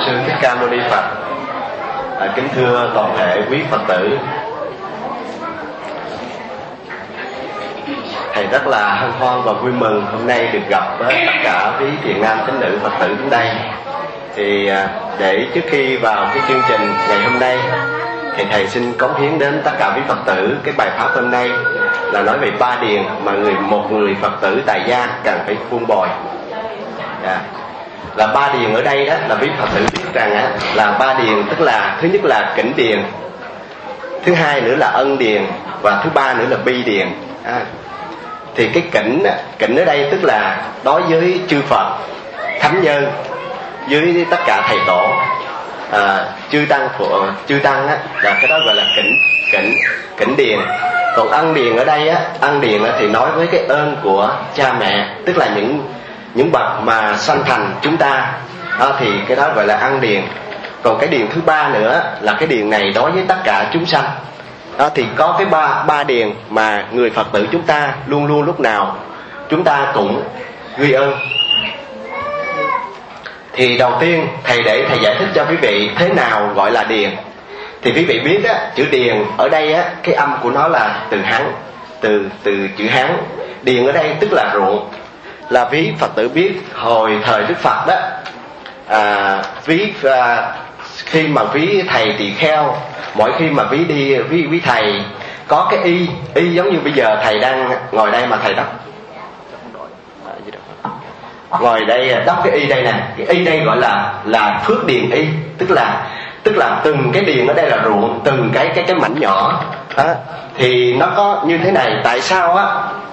Sư Thích Ca Mâu Ni Phật. Kính thưa toàn thể quý Phật tử, thầy rất là hân hoan và vui mừng hôm nay được gặp với tất cả quý thiện nam tín nữ Phật tử đến đây. Thì để trước khi vào cái chương trình ngày hôm nay thì thầy xin cống hiến đến tất cả quý Phật tử cái bài pháp hôm nay là nói về ba điền mà một người Phật tử tại gia cần phải buông bồi. Là ba điền ở đây đó là quý Phật tử biết rằng là ba điền tức là thứ nhất là kỉnh điền, thứ hai nữa là ân điền và thứ ba nữa là bi điền. Thì cái kỉnh ở đây tức là đối với chư Phật, thánh nhân, với tất cả thầy tổ, chư tăng là cái đó gọi là kỉnh điền. Còn ân điền ở đây ân điền thì nói với cái ơn của cha mẹ, tức là những bậc mà sanh thành chúng ta, thì cái đó gọi là ân điền. Còn cái điền thứ ba nữa là cái điền này đối với tất cả chúng sanh. Thì có cái ba điền mà người Phật tử chúng ta luôn luôn lúc nào chúng ta cũng ghi ơn. Thì đầu tiên để thầy giải thích cho quý vị thế nào gọi là điền. Thì quý vị biết chữ điền ở đây cái âm của nó là từ Hán, từ chữ Hán. Điền ở đây tức là ruộng. Là ví Phật tử biết hồi thời Đức Phật đó, khi mà ví thầy tỳ kheo, mỗi khi mà ví thầy có cái y giống như bây giờ thầy đang ngồi đây mà thầy đắp ngồi đây đắp cái y đây nè, cái y đây gọi là phước điền y, tức là từng cái điền ở đây là ruộng, từng cái mảnh nhỏ. Thì nó có như thế này. Tại sao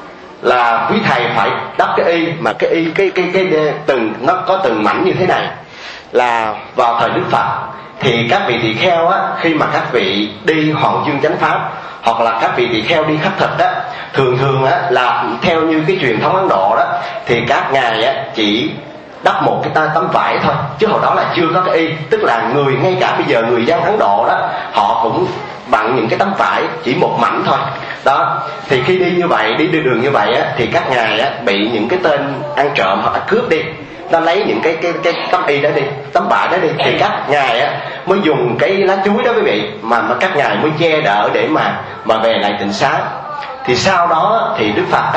là quý thầy phải đắp cái y, mà cái y cái từng nó có từng mảnh như thế này? Là vào thời Đức Phật thì các vị tỳ kheo khi mà các vị đi Hoàng Dương Chánh Pháp, hoặc là các vị tỳ kheo đi khất thực thường là theo như cái truyền thống Ấn Độ đó, thì các ngài chỉ đắp một cái tấm vải thôi, chứ hồi đó là chưa có cái y. Tức là ngay cả bây giờ người dân Ấn Độ đó, họ cũng bằng những cái tấm vải chỉ một mảnh thôi đó. Thì khi đi như vậy, đi đường như vậy thì các ngài bị những cái tên ăn trộm hoặc cướp đi, nó lấy những cái tấm y đó đi, tấm vải đó đi, thì các ngài mới dùng cái lá chuối đó quý vị, mà các ngài mới che đỡ để mà về lại tịnh xá. Thì sau đó thì Đức Phật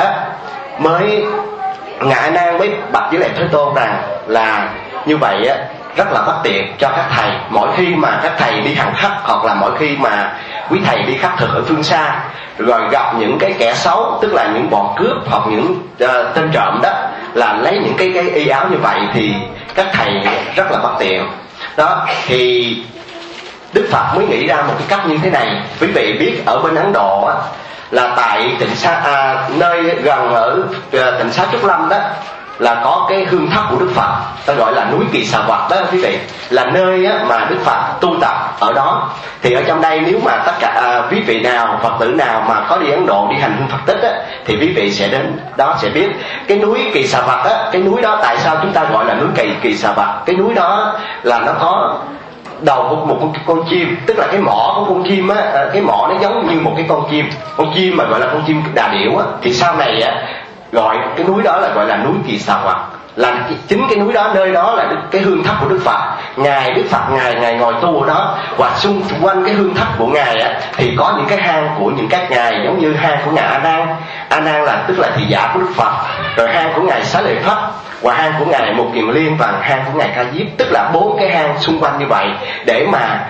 mới Ngài A Nan mới bạch với lại Thế Tôn rằng là như vậy rất là bất tiện cho các thầy. Mỗi khi mà các thầy đi hành khất, hoặc là mỗi khi mà quý thầy đi khất thực ở phương xa, rồi gặp những cái kẻ xấu, tức là những bọn cướp hoặc những tên trộm đó, là lấy những cái y áo như vậy, thì các thầy rất là bất tiện đó. Thì Đức Phật mới nghĩ ra một cái cách như thế này. Quý vị biết ở bên Ấn Độ là tại tịnh xá, nơi gần ở tịnh xá Trúc Lâm đó, là có cái hương thất của Đức Phật, ta gọi là núi Kỳ Xà Vật đó quý vị, là nơi mà Đức Phật tu tập ở đó. Thì ở trong đây nếu mà tất cả quý vị nào, Phật tử nào mà có đi Ấn Độ đi hành hương Phật tích thì quý vị sẽ đến đó sẽ biết cái núi Kỳ Xà Vật cái núi đó tại sao chúng ta gọi là núi Kỳ Xà Vật. Cái núi đó là nó có đầu của một con chim, tức là cái mỏ của con chim cái mỏ nó giống như một cái con chim mà gọi là con chim đà điểu thì sau này gọi cái núi đó là gọi là núi Kỳ Xà Vật. Là chính cái núi đó, nơi đó là cái hương thất của Đức Phật. Đức Phật ngài ngồi tu ở đó, và xung quanh cái hương thất của ngài thì có những cái hang của những các ngài, giống như hang của ngài A Nan là tức là thị giả của Đức Phật, rồi hang của ngài Xá Lợi Phất, và hang của ngài Một Kiền Liên, và hang của ngài Ca Diếp. Tức là 4 cái hang xung quanh như vậy để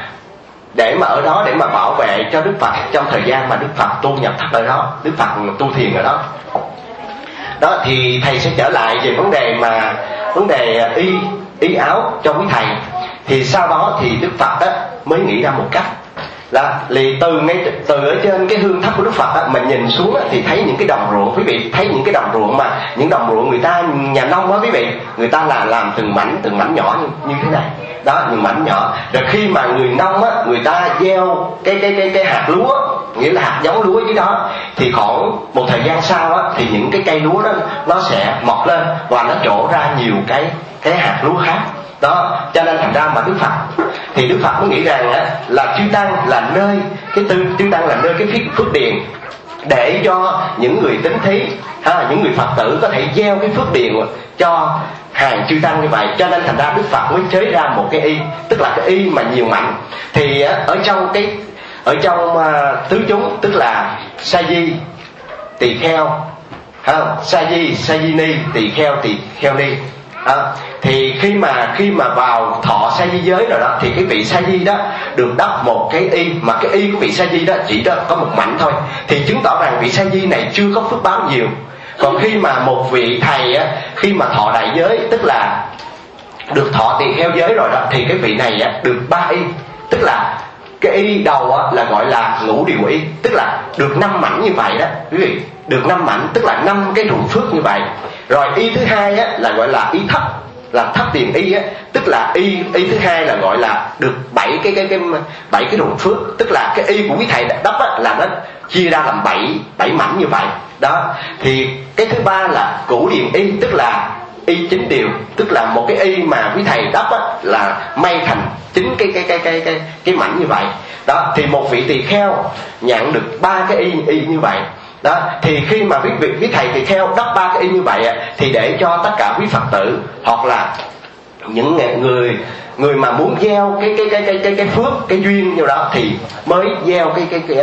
mà ở đó để mà bảo vệ cho Đức Phật trong thời gian mà Đức Phật tu nhập thất ở đó, Đức Phật tu thiền ở đó. Đó thì thầy sẽ trở lại về vấn đề y áo cho quý thầy. Thì sau đó thì Đức Phật mới nghĩ ra một cách là từ ở trên cái hương thất của Đức Phật mình nhìn xuống thì thấy những cái đồng ruộng. Quý vị thấy những cái đồng ruộng, mà những đồng ruộng người ta nhà nông quý vị, người ta là làm từng mảnh nhỏ như thế này đó, những mảnh nhỏ. Rồi khi mà người nông người ta gieo cái hạt lúa, nghĩa là hạt giống lúa dưới đó, thì khoảng một thời gian sau thì những cái cây lúa đó nó sẽ mọc lên và nó trổ ra nhiều cái hạt lúa khác đó. Cho nên thành ra mà Đức Phật mới nghĩ rằng là chư tăng là nơi cái phước điền, để cho những người tín thí, những người Phật tử có thể gieo cái phước điền cho hàng chư tăng như vậy, cho nên thành ra Đức Phật mới chế ra một cái y, tức là cái y mà nhiều mảnh. Thì ở trong tứ chúng, tức là sa di, tỳ kheo, sa di ni, tỳ kheo ni. Thì khi mà vào thọ sa di giới rồi đó, thì cái vị sa di đó được đắp một cái y, mà cái y của vị sa di đó chỉ đó có một mảnh thôi, thì chứng tỏ rằng vị sa di này chưa có phước báo nhiều. Còn khi mà một vị thầy á, khi mà thọ đại giới, tức là được thọ tỳ kheo giới rồi đó, thì cái vị này á, được 3 y, tức là cái y đầu á, là gọi là ngũ điều y, tức là được 5 mảnh như vậy đó quý vị, được 5 mảnh, tức là 5 cái ruộng phước như vậy. Rồi y thứ hai á, là gọi là y thấp, là thấp tiền y á, tức là y thứ hai là gọi là được 7 cái ruộng phước, tức là cái y của quý thầy đắp á, là nó chia ra làm 7 mảnh như vậy đó. Thì cái thứ ba là cửu điền y, tức là y 9 điều, tức là một cái y mà quý thầy đắp á, là may thành 9 cái mảnh như vậy đó. Thì một vị tỳ kheo nhận được 3 cái y như vậy đó. Thì khi mà quý thầy tỳ kheo đắp 3 cái y như vậy á, thì để cho tất cả quý Phật tử hoặc là những người mà muốn gieo cái phước, cái duyên như đó, thì mới gieo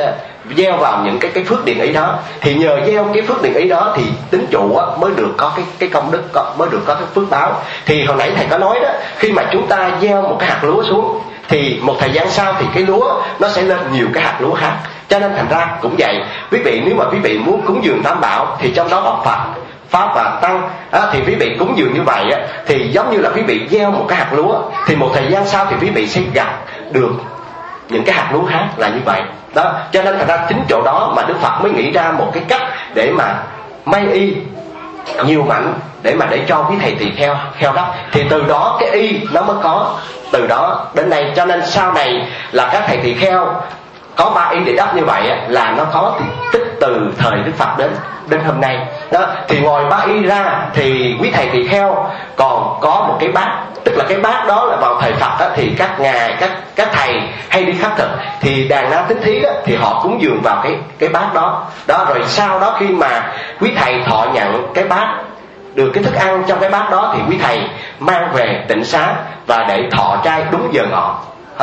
gieo vào những cái phước điền ý đó. Thì nhờ gieo cái phước điền ý đó thì tín chủ á, mới được có cái công đức, mới được có cái phước báo. Thì hồi nãy thầy có nói đó, khi mà chúng ta gieo một cái hạt lúa xuống, thì một thời gian sau thì cái lúa nó sẽ lên nhiều cái hạt lúa khác. Cho nên thành ra cũng vậy, quý vị nếu mà quý vị muốn cúng dường Tam Bảo thì trong đó có Phật, Pháp và Tăng thì quý vị cúng dường như vậy á, thì giống như là quý vị gieo một cái hạt lúa, thì một thời gian sau thì quý vị sẽ gặt được những cái hạt lúa khác, là như vậy đó. Cho nên thành ra chính chỗ đó mà Đức Phật mới nghĩ ra một cái cách để mà may y nhiều mảnh, để cho quý thầy tỳ kheo đắp. Thì từ đó cái y nó mới có, từ đó đến nay. Cho nên sau này là các thầy tỳ kheo có 3 y để đắp như vậy á, là nó có tích từ thời Đức Phật đến hôm nay đó. Thì ngoài 3 y ra thì quý thầy tỳ kheo còn có một cái bát, tức là cái bát đó là vào thời Phật á, thì các ngài, các thầy hay đi khất thực, thì đàn na tín thí đó, thì họ cúng dường vào cái bát đó. Rồi sau đó khi mà quý thầy thọ nhận cái bát, được cái thức ăn trong cái bát đó, thì quý thầy mang về tịnh xá và để thọ trai đúng giờ ngọ.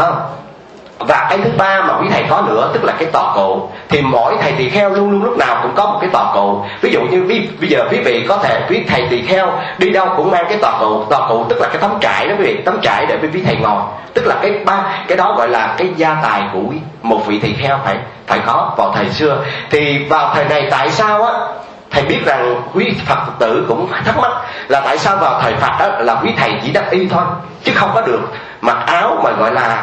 Và cái thứ ba mà quý thầy có nữa, tức là cái tọa cụ. Thì mỗi thầy tỳ kheo luôn luôn lúc nào cũng có một cái tọa cụ. Ví dụ như bây giờ quý vị có thể, quý thầy tỳ kheo đi đâu cũng mang cái tọa cụ. Tọa cụ tức là cái tấm trải đó quý vị, tấm trải để quý thầy ngồi. Tức là cái đó gọi là cái gia tài của một vị tỳ kheo phải có vào thời xưa. Thì vào thời này tại sao á, thầy biết rằng quý Phật tử cũng thắc mắc là tại sao vào thời Phật đó là quý thầy chỉ đắp y thôi, chứ không có được mặc áo mà gọi là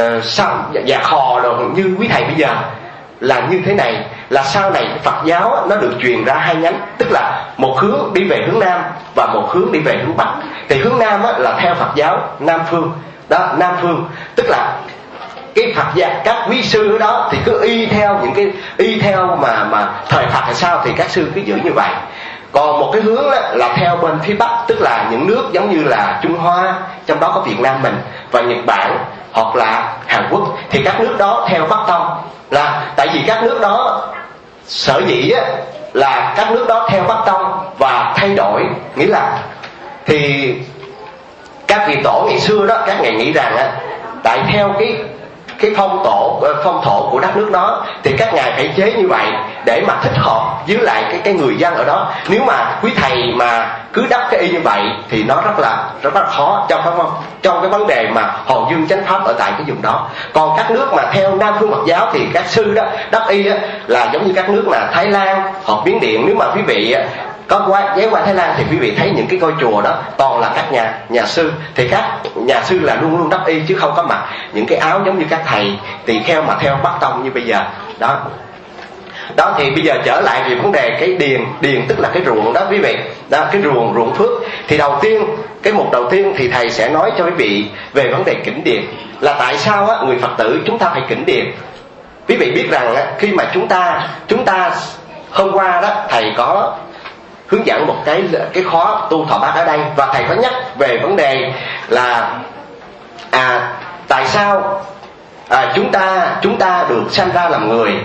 dạ khò rồi như quý thầy bây giờ. Là như thế này, là sau này Phật giáo nó được truyền ra 2 nhánh, tức là một hướng đi về hướng Nam và một hướng đi về hướng Bắc. Thì hướng Nam là theo Phật giáo Nam Phương đó, Nam Phương tức là cái Phật giáo, các quý sư ở đó thì cứ y theo mà thời Phật hay sao thì các sư cứ giữ như vậy. Còn một cái hướng là theo bên phía Bắc, tức là những nước giống như là Trung Hoa, trong đó có Việt Nam mình và Nhật Bản hoặc là Hàn Quốc, thì các nước đó theo Bắc Tông. Là tại vì các nước đó sở dĩ là các nước đó theo Bắc Tông và thay đổi, nghĩa là thì các vị tổ ngày xưa đó, các ngài nghĩ rằng tại theo cái phong thổ của đất nước đó thì các ngài phải chế như vậy để mà thích hợp với lại cái người dân ở đó. Nếu mà quý thầy mà cứ đắp cái y như vậy thì nó rất là khó trong cái vấn đề mà hồn dương chánh pháp ở tại cái vùng đó. Còn các nước mà theo Nam Phương Phật giáo thì các sư đó đắp y là giống như các nước là Thái Lan hoặc Miến Điện. Nếu mà quý vị có ghé qua Thái Lan thì quý vị thấy những cái ngôi chùa đó toàn là các nhà sư. Thì các nhà sư là luôn luôn đắp y, chứ không có mặc những cái áo giống như các thầy tỳ kheo mà theo Bắc Tông như bây giờ đó. Thì bây giờ trở lại về vấn đề cái điền tức là cái ruộng đó quý vị đó, cái ruộng phước. Thì đầu tiên, cái mục đầu tiên thì thầy sẽ nói cho quý vị về vấn đề kỉnh điền, là tại sao người Phật tử chúng ta phải kỉnh điền. Quý vị biết rằng khi mà chúng ta hôm qua đó thầy có hướng dẫn một cái khóa tu thọ bát ở đây, và thầy có nhắc về vấn đề là tại sao chúng ta được sanh ra làm người,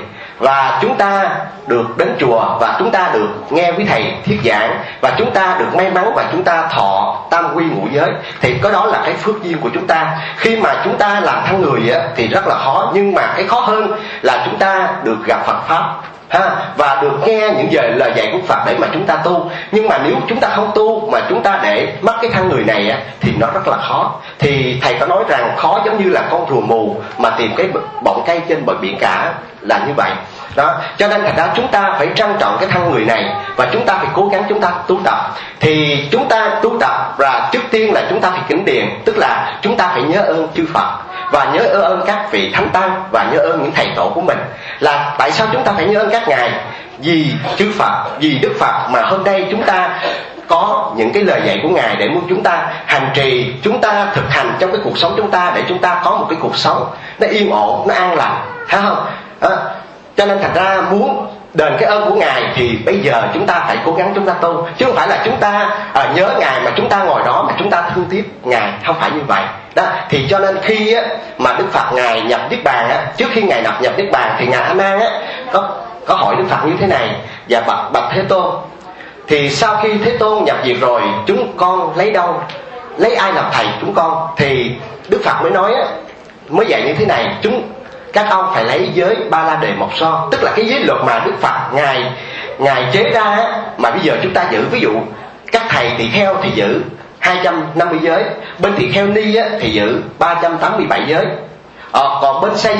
và chúng ta được đến chùa, và chúng ta được nghe quý thầy thuyết giảng, và chúng ta được may mắn và chúng ta thọ tam quy ngũ giới, thì cái đó là cái phước duyên của chúng ta. Khi mà chúng ta làm thân người á, thì rất là khó, nhưng mà cái khó hơn là chúng ta được gặp Phật pháp và được nghe những lời dạy của Phật để mà chúng ta tu. Nhưng mà nếu chúng ta không tu mà chúng ta để mất cái thân người này á, thì nó rất là khó. Thì thầy có nói rằng khó giống như là con rùa mù mà tìm cái bọng cây trên bờ biển cả, là như vậy đó. Cho nên thật ra chúng ta phải trân trọng cái thân người này, và chúng ta phải cố gắng chúng ta tu tập. Thì chúng ta tu tập và trước tiên là chúng ta phải kính điền, tức là chúng ta phải nhớ ơn chư Phật và nhớ ơn các vị thánh tăng và nhớ ơn những thầy tổ của mình. Là tại sao chúng ta phải nhớ ơn các ngài? Vì chư Phật, vì Đức Phật mà hôm nay chúng ta có những cái lời dạy của ngài để muốn chúng ta hành trì, chúng ta thực hành trong cái cuộc sống chúng ta, để chúng ta có một cái cuộc sống nó yên ổn, nó an lành, thấy không? Cho nên thật ra muốn đền cái ơn của ngài thì bây giờ chúng ta phải cố gắng chúng ta tu, chứ không phải là chúng ta nhớ ngài mà chúng ta ngồi đó mà chúng ta thương tiếc ngài, không phải như vậy đó. Thì cho nên khi á, mà Đức Phật ngài nhập niết bàn á, trước khi ngài nhập niết bàn thì ngài A Nan á có hỏi Đức Phật như thế này: và bạch Thế Tôn, thì sau khi Thế Tôn nhập diệt rồi, chúng con lấy đâu, lấy ai làm thầy chúng con? Thì Đức Phật mới nói á, mới dạy như thế này: các ông phải lấy giới Ba La Đề Mộc So, tức là cái giới luật mà Đức Phật ngài chế ra á, mà bây giờ chúng ta giữ. Ví dụ các thầy tỳ kheo thì giữ 250 giới, bên tỳ kheo ni á, thì giữ 387 giới, còn bên sa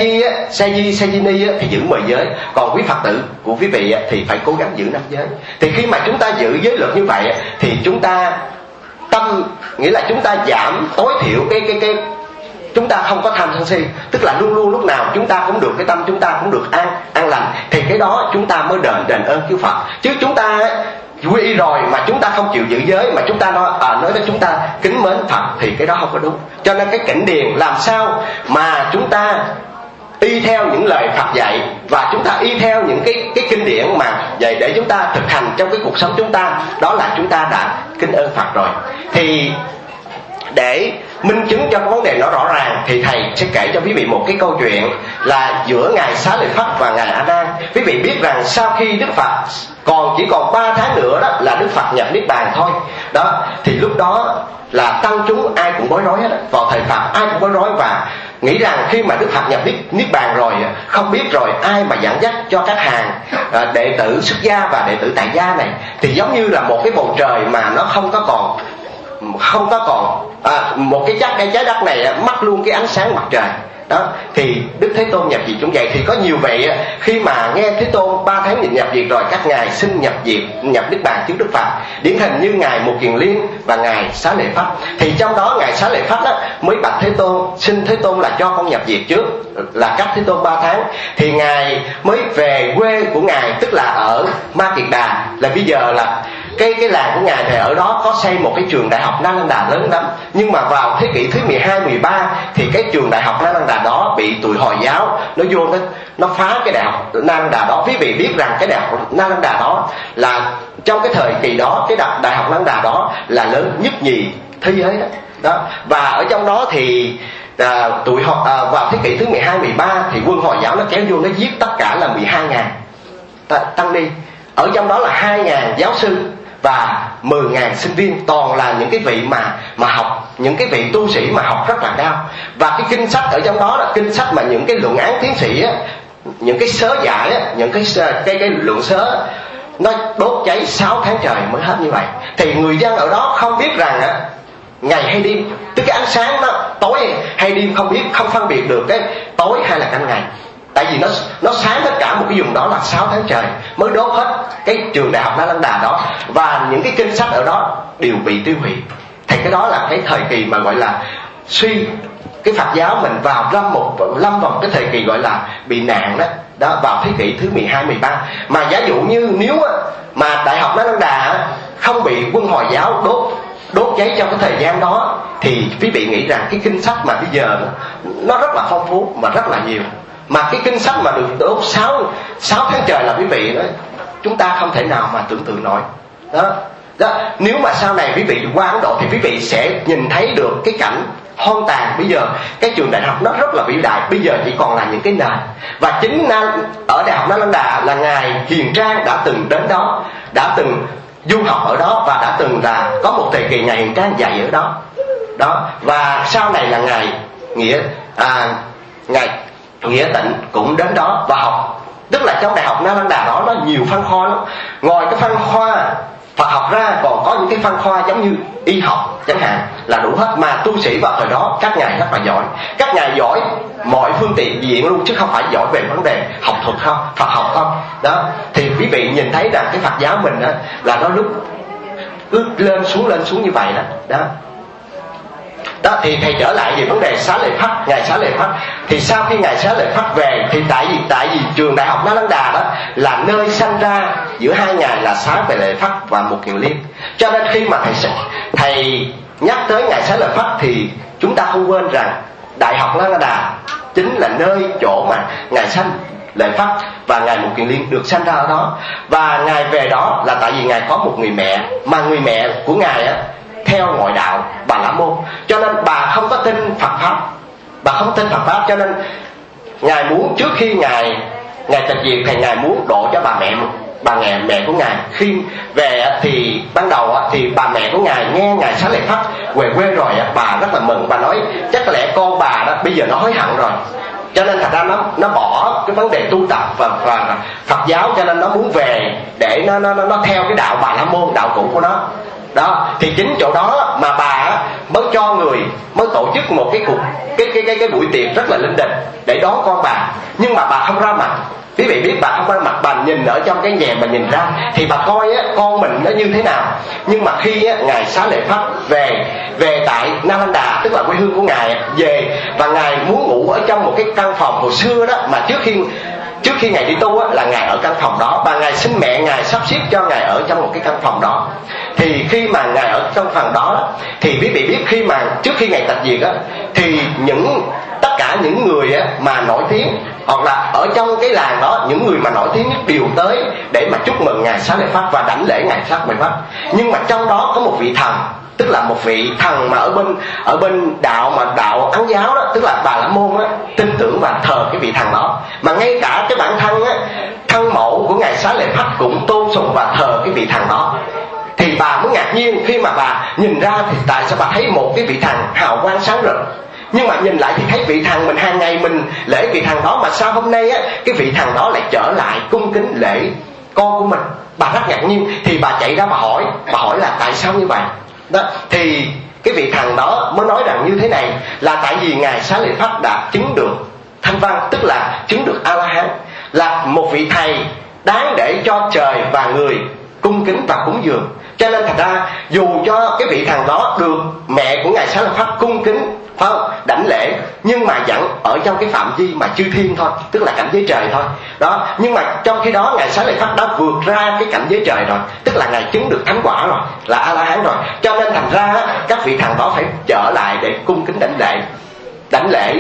di ni á, thì giữ 10 giới, còn quý Phật tử của quý vị á, thì phải cố gắng giữ 5 giới. Thì khi mà chúng ta giữ giới luật như vậy á, thì chúng ta tâm, nghĩa là chúng ta giảm tối thiểu cái chúng ta không có tham sân si, tức là luôn luôn lúc nào chúng ta cũng được cái tâm chúng ta cũng được an lành, thì cái đó chúng ta mới đền ơn chư Phật. Chứ chúng ta quy y rồi mà chúng ta không chịu giữ giới, mà chúng ta nói đến chúng ta kính mến Phật, thì cái đó không có đúng. Cho nên cái cảnh điền làm sao mà chúng ta y theo những lời Phật dạy, và chúng ta y theo những cái kinh điển mà dạy để chúng ta thực hành trong cái cuộc sống chúng ta, đó là chúng ta đã kính ơn Phật rồi. Thì để minh chứng cho cái vấn đề nó rõ ràng thì thầy sẽ kể cho quý vị một cái câu chuyện là giữa ngài Xá Lợi Phất và ngài A Nan. Quý vị biết rằng sau khi Đức Phật chỉ còn 3 tháng nữa đó là Đức Phật nhập niết bàn thôi đó, thì lúc đó là tăng chúng ai cũng bối rối hết. Vào thời Phật ai cũng bối rối và nghĩ rằng khi mà Đức Phật nhập niết bàn rồi, không biết rồi ai mà dẫn dắt cho các hàng đệ tử xuất gia và đệ tử tại gia này, thì giống như là một cái bầu trời mà nó không có còn một cái trái đất này mất luôn cái ánh sáng mặt trời đó. Thì Đức Thế Tôn nhập diệt cũng vậy. Thì có nhiều vị khi mà nghe Thế Tôn 3 tháng nhập diệt rồi, các ngài xin nhập niết bàn trước Đức Phật, điển hình như ngài Một Kiền Liên và ngài Xá Lợi Phất. Thì trong đó ngài Xá Lợi Phất mới bạch Thế Tôn, xin Thế Tôn là cho con nhập diệt trước, là cách Thế Tôn 3 tháng. Thì ngài mới về quê của ngài, tức là ở Ma Kiệt Đà, là bây giờ là cái làng của ngài. Thì ở đó có xây một cái trường đại học Nalanda lớn lắm, nhưng mà vào thế kỷ thứ 12, 13 thì cái trường đại học Nalanda đó bị tụi Hồi giáo nó vô nó phá cái đại học Nalanda đó. Quý vị biết rằng cái đại học Nalanda đó là trong cái thời kỳ đó, cái đại học Nalanda đó là lớn nhất nhì thế giới đó. Và ở trong đó thì vào thế kỷ thứ 12, 13 thì quân Hồi giáo nó kéo vô, nó giết tất cả là 12.000 tăng ni. Ở trong đó là 2.000 giáo sư và 10.000 sinh viên, toàn là những cái vị mà học, những cái vị tu sĩ mà học rất là cao. Và cái kinh sách ở trong đó là kinh sách mà những cái luận án tiến sĩ á, những cái sớ giải á, những cái luận sớ nó đốt cháy 6 tháng trời mới hết như vậy. Thì người dân ở đó không biết rằng á, ngày hay đêm, tức cái ánh sáng nó tối hay đêm không biết, không phân biệt được cái tối hay là canh ngày. Tại vì nó sáng tất cả một cái vùng đó là 6 tháng trời mới đốt hết cái trường đại học Nalanda đó, và những cái kinh sách ở đó đều bị tiêu hủy. Thì cái đó là cái thời kỳ mà gọi là suy cái Phật giáo mình vào lâm vào cái thời kỳ gọi là bị nạn đó vào thế kỷ thứ 12, 13. Mà giả dụ như nếu mà đại học Nalanda không bị quân Hồi giáo đốt cháy trong cái thời gian đó, thì quý vị nghĩ rằng cái kinh sách mà bây giờ nó rất là phong phú mà rất là nhiều. Mà cái kinh sách mà được đốt 6 tháng trời là quý vị đó, chúng ta không thể nào mà tưởng tượng nổi đó. đó. Nếu mà sau này quý vị qua Ấn Độ thì quý vị sẽ nhìn thấy được cái cảnh hoang tàn. Bây giờ cái trường đại học nó rất là vĩ đại, bây giờ chỉ còn là những cái nền. Và chính ở Đại học Nalanda là ngài Hiền Trang đã từng đến đó, đã từng du học ở đó, và đã từng là có một thời kỳ ngài Hiền Trang dạy ở đó. Đó, và sau này là ngài Nghĩa Tịnh cũng đến đó và học. Tức là trong Đại học Nalanda đó nó nhiều phân khoa lắm. Ngoài cái phân khoa Phật học ra còn có những cái phân khoa giống như y học chẳng hạn, là đủ hết. Mà tu sĩ vào thời đó các ngài rất là giỏi, các ngài giỏi mọi phương diện luôn, chứ không phải giỏi về vấn đề học thuật không, Phật học không. Đó, thì quý vị nhìn thấy rằng cái Phật giáo mình đó là nó lúc cứ lên xuống như vậy đó. Đó, thì thầy trở lại về vấn đề Xá Lợi Phất, ngài Xá Lợi Phất. Thì sau khi ngài Xá Lợi Phất về thì tại vì trường Đại học Nalanda đó là nơi sanh ra giữa hai ngài là Xá Lợi Phất và Mục Kiền Liên. Cho nên khi mà thầy nhắc tới ngài Xá Lợi Phất thì chúng ta không quên rằng Đại học Nalanda chính là nơi chỗ mà ngài sanh Lợi Phất và ngài Mục Kiền Liên được sanh ra ở đó. Và ngài về đó là tại vì ngài có một người mẹ, mà người mẹ của ngài á theo ngoại đạo Bà La Môn, cho nên bà không có tin Phật pháp, cho nên ngài muốn trước khi ngài tịch diệt thì ngài muốn độ cho bà mẹ của ngài. Khi về thì ban đầu thì bà mẹ của ngài nghe ngài Xá Lợi Phất về quê rồi, bà rất là mừng, bà nói chắc có lẽ con bà đó bây giờ nó hối hận rồi, cho nên thật ra nó bỏ cái vấn đề tu tập và Phật giáo, cho nên nó muốn về để nó theo cái đạo Bà La Môn, đạo cũ của nó. Đó, thì chính chỗ đó mà bà mới tổ chức một cái buổi tiệc rất là linh đình để đón con bà. Nhưng mà bà không ra mặt. Quý vị biết bà không ra mặt, bà nhìn ở trong cái nhà mà nhìn ra thì bà coi con mình nó như thế nào. Nhưng mà khi ngài Xá Lợi Phất về tại Nalanda, tức là quê hương của ngài, về và ngài muốn ngủ ở trong một cái căn phòng hồi xưa đó, mà trước khi ngài đi tu là ngài ở căn phòng đó, và ngài xin mẹ ngài sắp xếp cho ngài ở trong một cái căn phòng đó. Thì khi mà ngài ở trong phòng đó thì quý vị biết trước khi ngài tịch diệt thì tất cả những người mà nổi tiếng, hoặc là ở trong cái làng đó những người mà nổi tiếng nhất đều tới để mà chúc mừng ngài Xá Lợi Phất và đảnh lễ ngài Xá Lợi Phất. Nhưng mà trong đó có một vị thần, tức là một vị thần mà ở bên đạo Ấn giáo đó, tức là Bà La Môn tin tưởng và thờ cái vị thần đó, mà ngay cả cái bản thân mẫu của ngài Xá Lợi Phất cũng tôn sùng và thờ cái vị thần đó. Thì bà mới ngạc nhiên khi mà bà nhìn ra thì tại sao bà thấy một cái vị thần hào quang sáng rực, nhưng mà nhìn lại thì thấy vị thần mình hàng ngày mình lễ vị thần đó, mà sao hôm nay cái vị thần đó lại trở lại cung kính lễ con của mình. Bà rất ngạc nhiên, thì bà chạy ra bà hỏi là tại sao như vậy đó. Thì cái vị thần đó mới nói rằng như thế này, là tại vì ngài Xá Lợi Phất đã chứng được thanh văn, tức là chứng được A-la-hán, là một vị thầy đáng để cho trời và người cung kính và cúng dường. Cho nên thật ra dù cho cái vị thần đó được mẹ của ngài Xá Lợi Phất cung kính, phải không, đảnh lễ, nhưng mà vẫn ở trong cái phạm vi mà chư thiên thôi, tức là cảnh giới trời thôi đó. Nhưng mà trong khi đó ngài Xá Lợi Phất đã vượt ra cái cảnh giới trời rồi, tức là ngài chứng được thánh quả rồi, là A-la-hán rồi. Cho nên thành ra các vị thần đó phải trở lại để cung kính đảnh lễ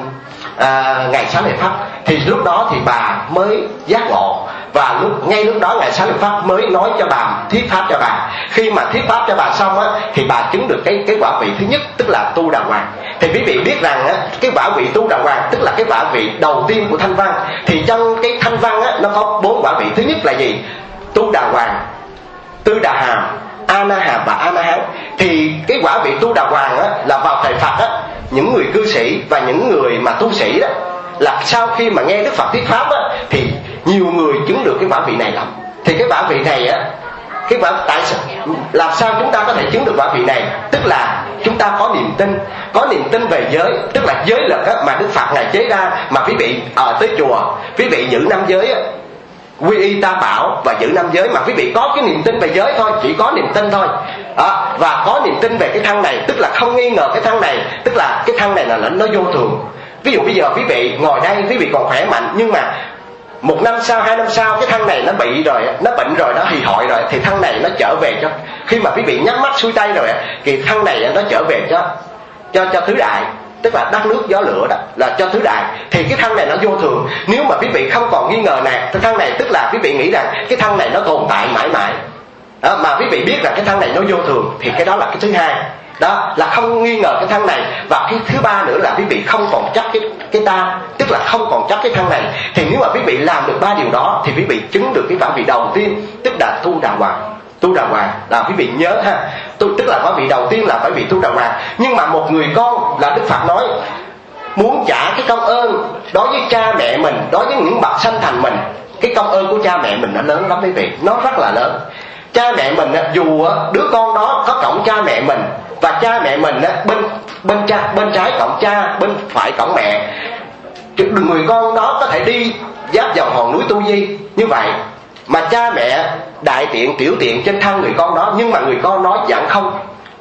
ngài Xá Lợi Phất. Thì lúc đó thì bà mới giác ngộ, và ngay lúc đó ngài Xá Lợi Phất mới nói cho bà, thuyết pháp cho bà. Khi mà thuyết pháp cho bà xong thì bà chứng được cái quả vị thứ nhất, tức là tu đà hoàng. Thì quý vị biết rằng cái quả vị tu đà hoàng tức là cái quả vị đầu tiên của thanh văn. Thì trong cái thanh văn nó có 4 quả vị. Thứ nhất là gì? Tu đà hoàng, tư đà hàm, a na hàm và a na hán. Thì cái quả vị tu đà hoàng là vào thời Phật những người cư sĩ và những người mà tu sĩ đó, là sau khi mà nghe Đức Phật thuyết pháp thì nhiều người chứng được cái quả vị này lắm. Thì cái quả vị này tại sao, làm sao chúng ta có thể chứng được quả vị này? Tức là chúng ta có niềm tin về giới, tức là giới lực mà Đức Phật ngài chế ra. Mà quý vị tới chùa, quý vị giữ 5 giới, quy y tam bảo và giữ 5 giới, mà quý vị có cái niềm tin về giới thôi, chỉ có niềm tin thôi và có niềm tin về cái thân này, tức là không nghi ngờ cái thân này, tức là cái thân này là nó vô thường. Ví dụ bây giờ quý vị ngồi đây, quý vị còn khỏe mạnh, nhưng mà 1 năm sau, 2 năm sau cái thân này nó bị rồi, nó bệnh rồi, nó hì họi rồi, thì thân này nó trở về cho, khi mà quý vị nhắm mắt xuôi tay rồi thì thân này nó trở về cho tứ đại, tức là đất nước gió lửa đó, là cho tứ đại. Thì cái thân này nó vô thường. Nếu mà quý vị không còn nghi ngờ này, cái thân này tức là quý vị nghĩ rằng cái thân này nó tồn tại mãi mãi mà quý vị biết rằng cái thân này nó vô thường, thì cái đó là cái thứ hai. Đó là không nghi ngờ cái thân này. Và cái thứ ba nữa là quý vị không còn chấp cái ta, tức là không còn chấp cái thân này. Thì nếu mà quý vị làm được ba điều đó thì quý vị chứng được cái quả vị đầu tiên, tức là tu đà hoàng. Tu đà hoàng là quý vị nhớ ha, tức là quả vị đầu tiên là phải vị tu đà hoàng. Nhưng mà một người con là Đức Phật nói muốn trả cái công ơn đối với cha mẹ mình, đối với những bậc sanh thành mình. Cái công ơn của cha mẹ mình nó lớn lắm quý vị, nó rất là lớn. Cha mẹ mình dù đứa con đó có cõng cha mẹ mình, và cha mẹ mình bên trái cõng cha, bên phải cõng mẹ, người con đó có thể đi giáp vào hòn núi Tu Di như vậy, mà cha mẹ đại tiện tiểu tiện trên thân người con đó, nhưng mà người con đó vẫn không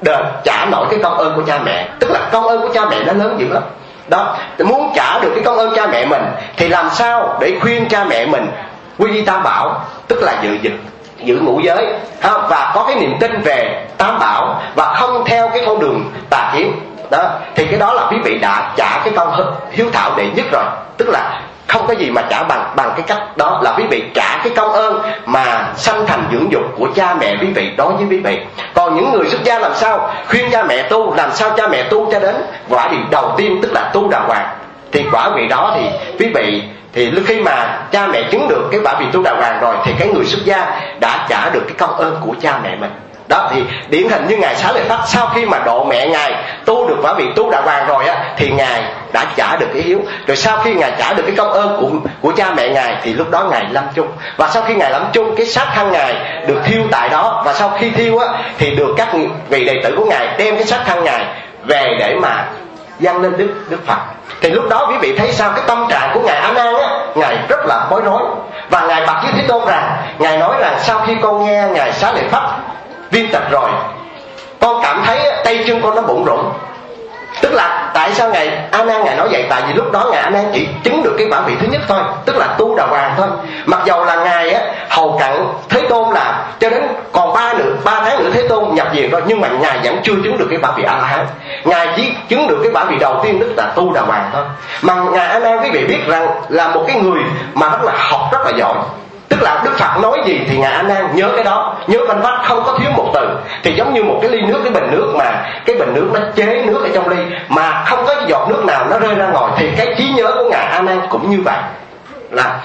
trả nổi cái công ơn của cha mẹ. Tức là công ơn của cha mẹ nó lớn dữ lắm. Đó, muốn trả được cái công ơn cha mẹ mình thì làm sao để khuyên cha mẹ mình quy y tam bảo, tức là giữ ngũ giới và có cái niềm tin về tam bảo và không theo cái con đường tà kiến. Đó, thì cái đó là quý vị đã trả cái công hiếu thảo đệ nhất rồi. Tức là không có gì mà trả bằng cái cách đó, là quý vị trả cái công ơn mà sanh thành dưỡng dục của cha mẹ quý vị đối với quý vị. Còn những người xuất gia làm sao khuyên cha mẹ tu, làm sao cha mẹ tu cho đến quả vị đầu tiên, tức là tu đà hoàng. Thì quả vị đó thì quý vị, thì khi mà cha mẹ chứng được cái quả vị tu đà hoàng rồi, thì cái người xuất gia đã trả được cái công ơn của cha mẹ mình. Đó, thì điển hình như ngài Xá Lợi Phất, sau khi mà độ mẹ ngài tu được quả vị tu đà hoàng rồi thì ngài đã trả được cái hiếu. Rồi sau khi ngài trả được cái công ơn của cha mẹ ngài, thì lúc đó ngài lâm chung. Và sau khi ngài lâm chung, cái xác thân ngài được thiêu tại đó. Và sau khi thiêu thì được các vị đệ tử của ngài đem cái xác thân ngài về để mà dâng lên Đức Phật. Thì lúc đó quý vị thấy sao? Cái tâm trạng của ngài A Nan ngài rất là bối rối. Và ngài bạch với Thế Tôn rằng, ngài nói rằng sau khi con nghe ngài Xá Lợi Phất viên tịch rồi, con cảm thấy tay chân con nó bủn rủn. Tức là tại sao ngài A Nan ngài nói vậy? Tại vì lúc đó ngài A Nan chỉ chứng được cái quả vị thứ nhất thôi, tức là tu đà hoàng thôi. Mặc dầu là ngài hầu cận Thế Tôn là cho đến còn 3 tháng nữa Thế Tôn nhập viện rồi, nhưng mà ngài vẫn chưa chứng được cái quả vị A La Hán. Ngài chỉ chứng được cái quả vị đầu tiên, tức là tu đà hoàng thôi. Mà ngài A Nan quý vị biết rằng là một cái người mà rất là học rất là giỏi. Tức là Đức Phật nói gì thì ngài A Nan nhớ cái đó, nhớ vanh vách, không có thiếu một từ. Thì giống như một cái ly nước, cái bình nước mà cái bình nước nó chế nước ở trong ly mà không có giọt nước nào nó rơi ra ngoài, thì cái trí nhớ của ngài A Nan cũng như vậy. Là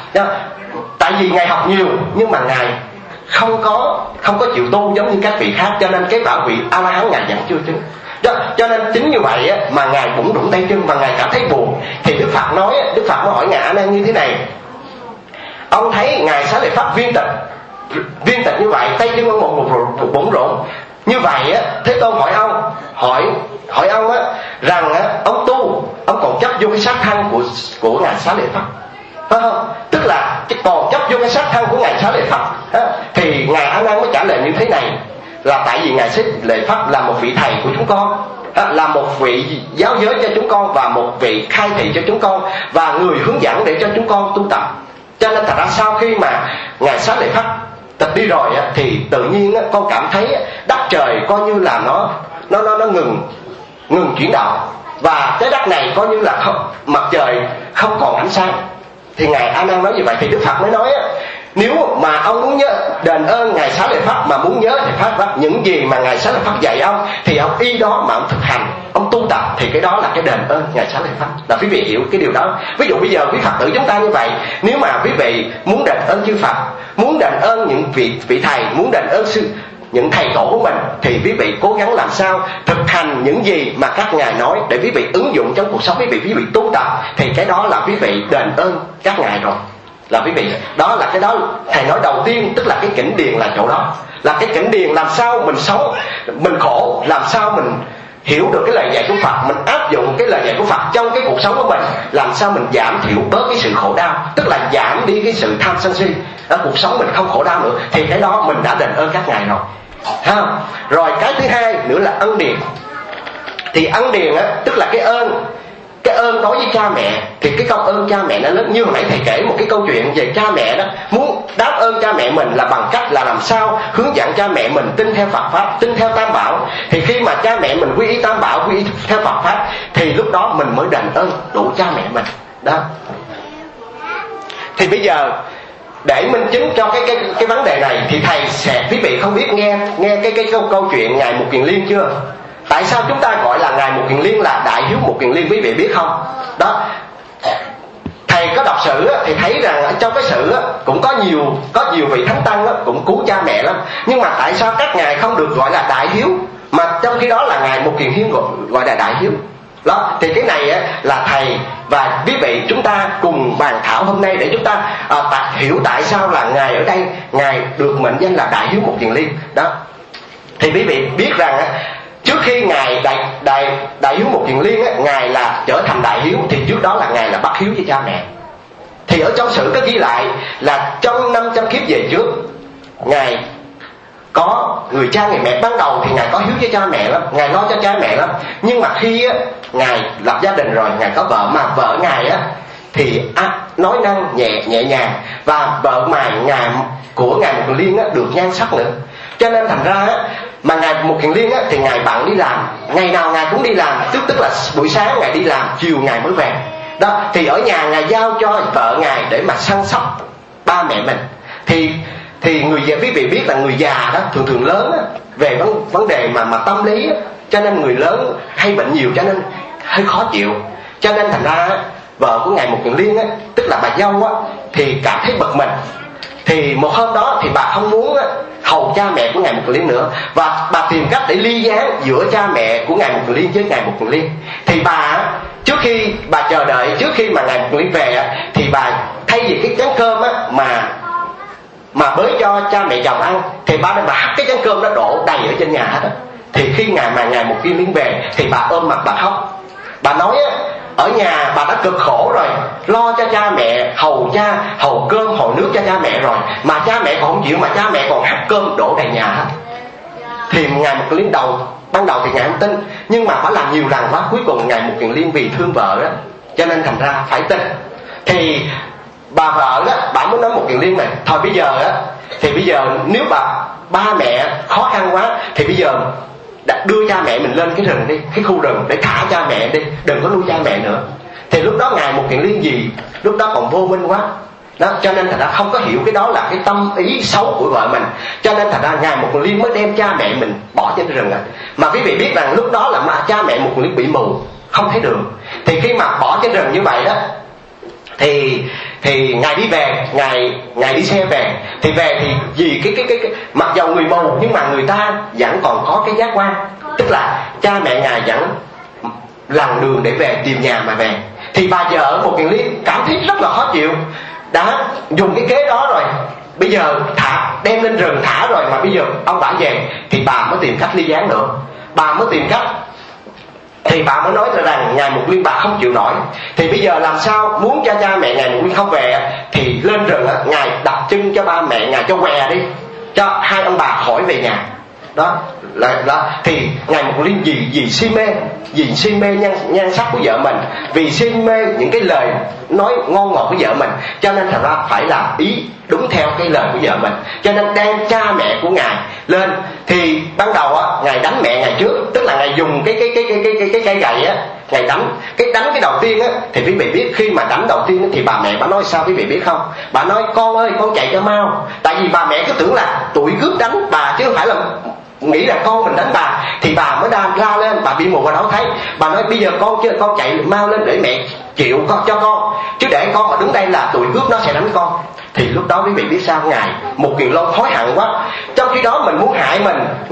tại vì ngài học nhiều nhưng mà ngài không có chịu tu giống như các vị khác, cho nên cái quả vị A La Hán ngài vẫn chưa chứng. Cho nên chính như vậy mà ngài cũng đụng tay chân và ngài cảm thấy buồn. Thì Đức Phật mới hỏi ngài A Nan như thế này: ông thấy ngài Xá Lợi Phất viên tịch như vậy, tay chân ông một bủn rủn như vậy Thế Tôn hỏi ông rằng ông tu, ông còn chấp vô cái xác thân của ngài Xá Lợi Phất, phải không? Tức là còn chấp vô cái xác thân của ngài Xá Lợi Phất. Thì ngài A Nan mới trả lời như thế này, là tại vì ngài Xá Lợi Phất là một vị thầy của chúng con, là một vị giáo giới cho chúng con, và một vị khai thị cho chúng con, và người hướng dẫn để cho chúng con tu tập. Cho nên thật ra sau khi mà ngài Xá Lợi Phất tịch đi rồi thì tự nhiên con cảm thấy đất trời coi như là nó ngừng chuyển động, và cái đất này coi như là mặt trời không còn ánh sáng. Thì ngài A Nan nói như vậy, thì Đức Phật mới nói nếu mà ông muốn nhớ đền ơn ngài Xá Lợi Phất, mà muốn nhớ thì phát những gì mà ngài Xá Lợi Phất dạy ông, thì ông y đó mà ông thực hành, ông tu tập, thì cái đó là cái đền ơn ngài Xá Lợi Phất. Là quý vị hiểu cái điều đó. Ví dụ bây giờ quý Phật tử chúng ta như vậy, nếu mà quý vị muốn đền ơn chư Phật, muốn đền ơn những vị thầy, muốn đền ơn những thầy tổ của mình, thì quý vị cố gắng làm sao thực hành những gì mà các ngài nói để quý vị ứng dụng trong cuộc sống quý vị tu tập, thì cái đó là quý vị đền ơn các ngài rồi. Là quý vị, đó là cái đó thầy nói đầu tiên, tức là cái Kinh Điển là chỗ đó. Là cái Kinh Điển làm sao mình sống, mình khổ, làm sao mình hiểu được cái lời dạy của Phật, mình áp dụng cái lời dạy của Phật trong cái cuộc sống của mình, làm sao mình giảm thiểu bớt cái sự khổ đau, tức là giảm đi cái sự tham sân si, cuộc sống mình không khổ đau nữa, thì cái đó mình đã đền ơn các ngài rồi. Rồi cái thứ hai nữa là ân điển. Thì ân điển tức là cái ơn đối với cha mẹ. Thì cái công ơn cha mẹ nó lớn. Như hồi nãy thầy kể một cái câu chuyện về cha mẹ đó, muốn đáp ơn cha mẹ mình là bằng cách là làm sao hướng dẫn cha mẹ mình tin theo Phật pháp, tin theo Tam Bảo. Thì khi mà cha mẹ mình quy y Tam Bảo, quy y theo Phật pháp, thì lúc đó mình mới đền ơn đủ cha mẹ mình đó. Thì bây giờ để minh chứng cho cái vấn đề này thì thầy sẽ, quý vị không biết nghe cái câu chuyện ngài Mục Kiền Liên chưa? Tại sao chúng ta gọi là ngài Mục Kiền Liên là Đại Hiếu Mục Kiền Liên, quý vị biết không? Đó, thầy có đọc sử thì thấy rằng ở trong cái sử cũng có nhiều vị thánh tăng cũng cứu cha mẹ lắm, nhưng mà tại sao các ngài không được gọi là Đại Hiếu, mà trong khi đó là ngài Mục Kiền Liên gọi là Đại Hiếu? Đó, thì cái này là thầy và quý vị chúng ta cùng bàn thảo hôm nay để chúng ta hiểu tại sao là ngài ở đây ngài được mệnh danh là Đại Hiếu Mục Kiền Liên. Đó, thì quý vị biết rằng trước khi ngài Đại Hiếu Mục Kiền Liên ngài là trở thành Đại Hiếu thì trước đó là ngài là bất hiếu với cha mẹ. Thì ở trong sử có ghi lại là trong 500 kiếp về trước ngài có người cha người mẹ. Ban đầu thì ngài có hiếu với cha mẹ lắm, ngài lo cho cha mẹ lắm, nhưng mà khi ngài lập gia đình rồi, ngài có vợ, mà vợ ngài thì nói năng nhẹ nhàng, và vợ của ngài Mục Kiền Liên được nhan sắc nữa. Cho nên thành ra mà ngài Mục Kiền Liên thì ngài bận đi làm, ngày nào ngài cũng đi làm, tức là buổi sáng ngài đi làm, chiều ngài mới về. Đó, thì ở nhà ngài giao cho vợ ngài để mà săn sóc ba mẹ mình. Thì người già, quý vị biết là người già đó thường lớn về vấn đề mà tâm lý, cho nên người lớn hay bệnh nhiều, cho nên hơi khó chịu. Cho nên thành ra vợ của ngài Mục Kiền Liên tức là bà dâu thì cảm thấy bực mình. Thì một hôm đó thì bà không muốn hầu cha mẹ của ngài Mục Kiền Liên nữa, và bà tìm cách để ly gián giữa cha mẹ của ngài Mục Kiền Liên với ngài Mục Kiền Liên. Thì bà trước khi bà chờ đợi, trước khi mà ngài Mục Kiền Liên về thì bà thay vì cái chén cơm mà bới cho cha mẹ chồng ăn, thì bà hắt cái chén cơm đó đổ đầy ở trên nhà hết. Thì khi ngài Mục Kiền Liên về thì bà ôm mặt bà khóc. Bà nói ở nhà bà đã cực khổ rồi, lo cho cha mẹ, hầu cơm hầu nước cho cha mẹ rồi, mà cha mẹ còn không chịu, mà cha mẹ còn hắt cơm đổ đầy nhà hết. Thì ngài Mục Kiền Liên ban đầu thì ngài không tin, nhưng mà bà làm nhiều lần quá, cuối cùng ngài Mục Kiền Liên vì thương vợ đó, cho nên thành ra phải tin. Thì bà vợ đó, bà muốn nói Mục Kiền Liên này, thôi bây giờ nếu ba mẹ khó khăn quá thì bây giờ đưa cha mẹ mình lên cái rừng đi, cái khu rừng để thả cha mẹ đi, đừng có nuôi cha mẹ nữa. Thì lúc đó ngài Mục Kiền Liên gì, lúc đó còn vô minh quá đó, cho nên thành ra không có hiểu cái đó là cái tâm ý xấu của vợ mình, cho nên thành ra ngài Mục Kiền Liên mới đem cha mẹ mình bỏ trên rừng. Mà quý vị biết rằng lúc đó là cha mẹ Mục Kiền Liên bị mù, không thấy đường. Thì khi mà bỏ trên rừng như vậy đó, thì ngài đi về, ngài đi xe về, thì về thì vì cái mặc dầu người mù nhưng mà người ta vẫn còn có cái giác quan, tức là cha mẹ ngài vẫn lần đường để về, tìm nhà mà về. Thì bà vợ Mục Kiền Liên cảm thấy rất là khó chịu, đã dùng cái kế đó rồi, bây giờ đem lên rừng thả rồi mà bây giờ ông bà về, thì bà mới tìm cách ly gián nữa. Bà mới tìm cách, thì bà mới nói rằng ngài Mục Liên bà không chịu nổi. Thì bây giờ làm sao muốn cho cha mẹ ngài Mục Liên không về, thì lên rừng ngài đặt chân cho ba mẹ ngài cho què đi, cho hai ông bà khỏi về nhà. Đó thì ngài Mục Liên vì si mê nhan sắc của vợ mình, vì si mê những cái lời nói ngon ngọt của vợ mình, cho nên thành ra phải làm ý đúng theo cái lời của vợ mình, cho nên đem cha mẹ của ngài lên. Thì ban đầu ngài đánh mẹ ngài trước, tức là ngài dùng cái cây gậy ngài đánh cái đầu tiên thì quý vị biết khi mà đánh đầu tiên thì bà mẹ bà nói sao quý vị biết không? Bà nói con ơi con chạy cho mau, tại vì bà mẹ cứ tưởng là tụi cướp đánh bà chứ không phải là nghĩ là con mình đánh bà, thì bà mới la lên, bà bị mù bà đâu thấy. Bà nói bây giờ con chạy mau lên để mẹ chịu cho con, chứ để con mà đứng đây là tụi cướp nó sẽ đánh con. Thì lúc đó quý vị biết sao, ngài Mục Kiền Long hối hận quá. Trong khi đó mình muốn hại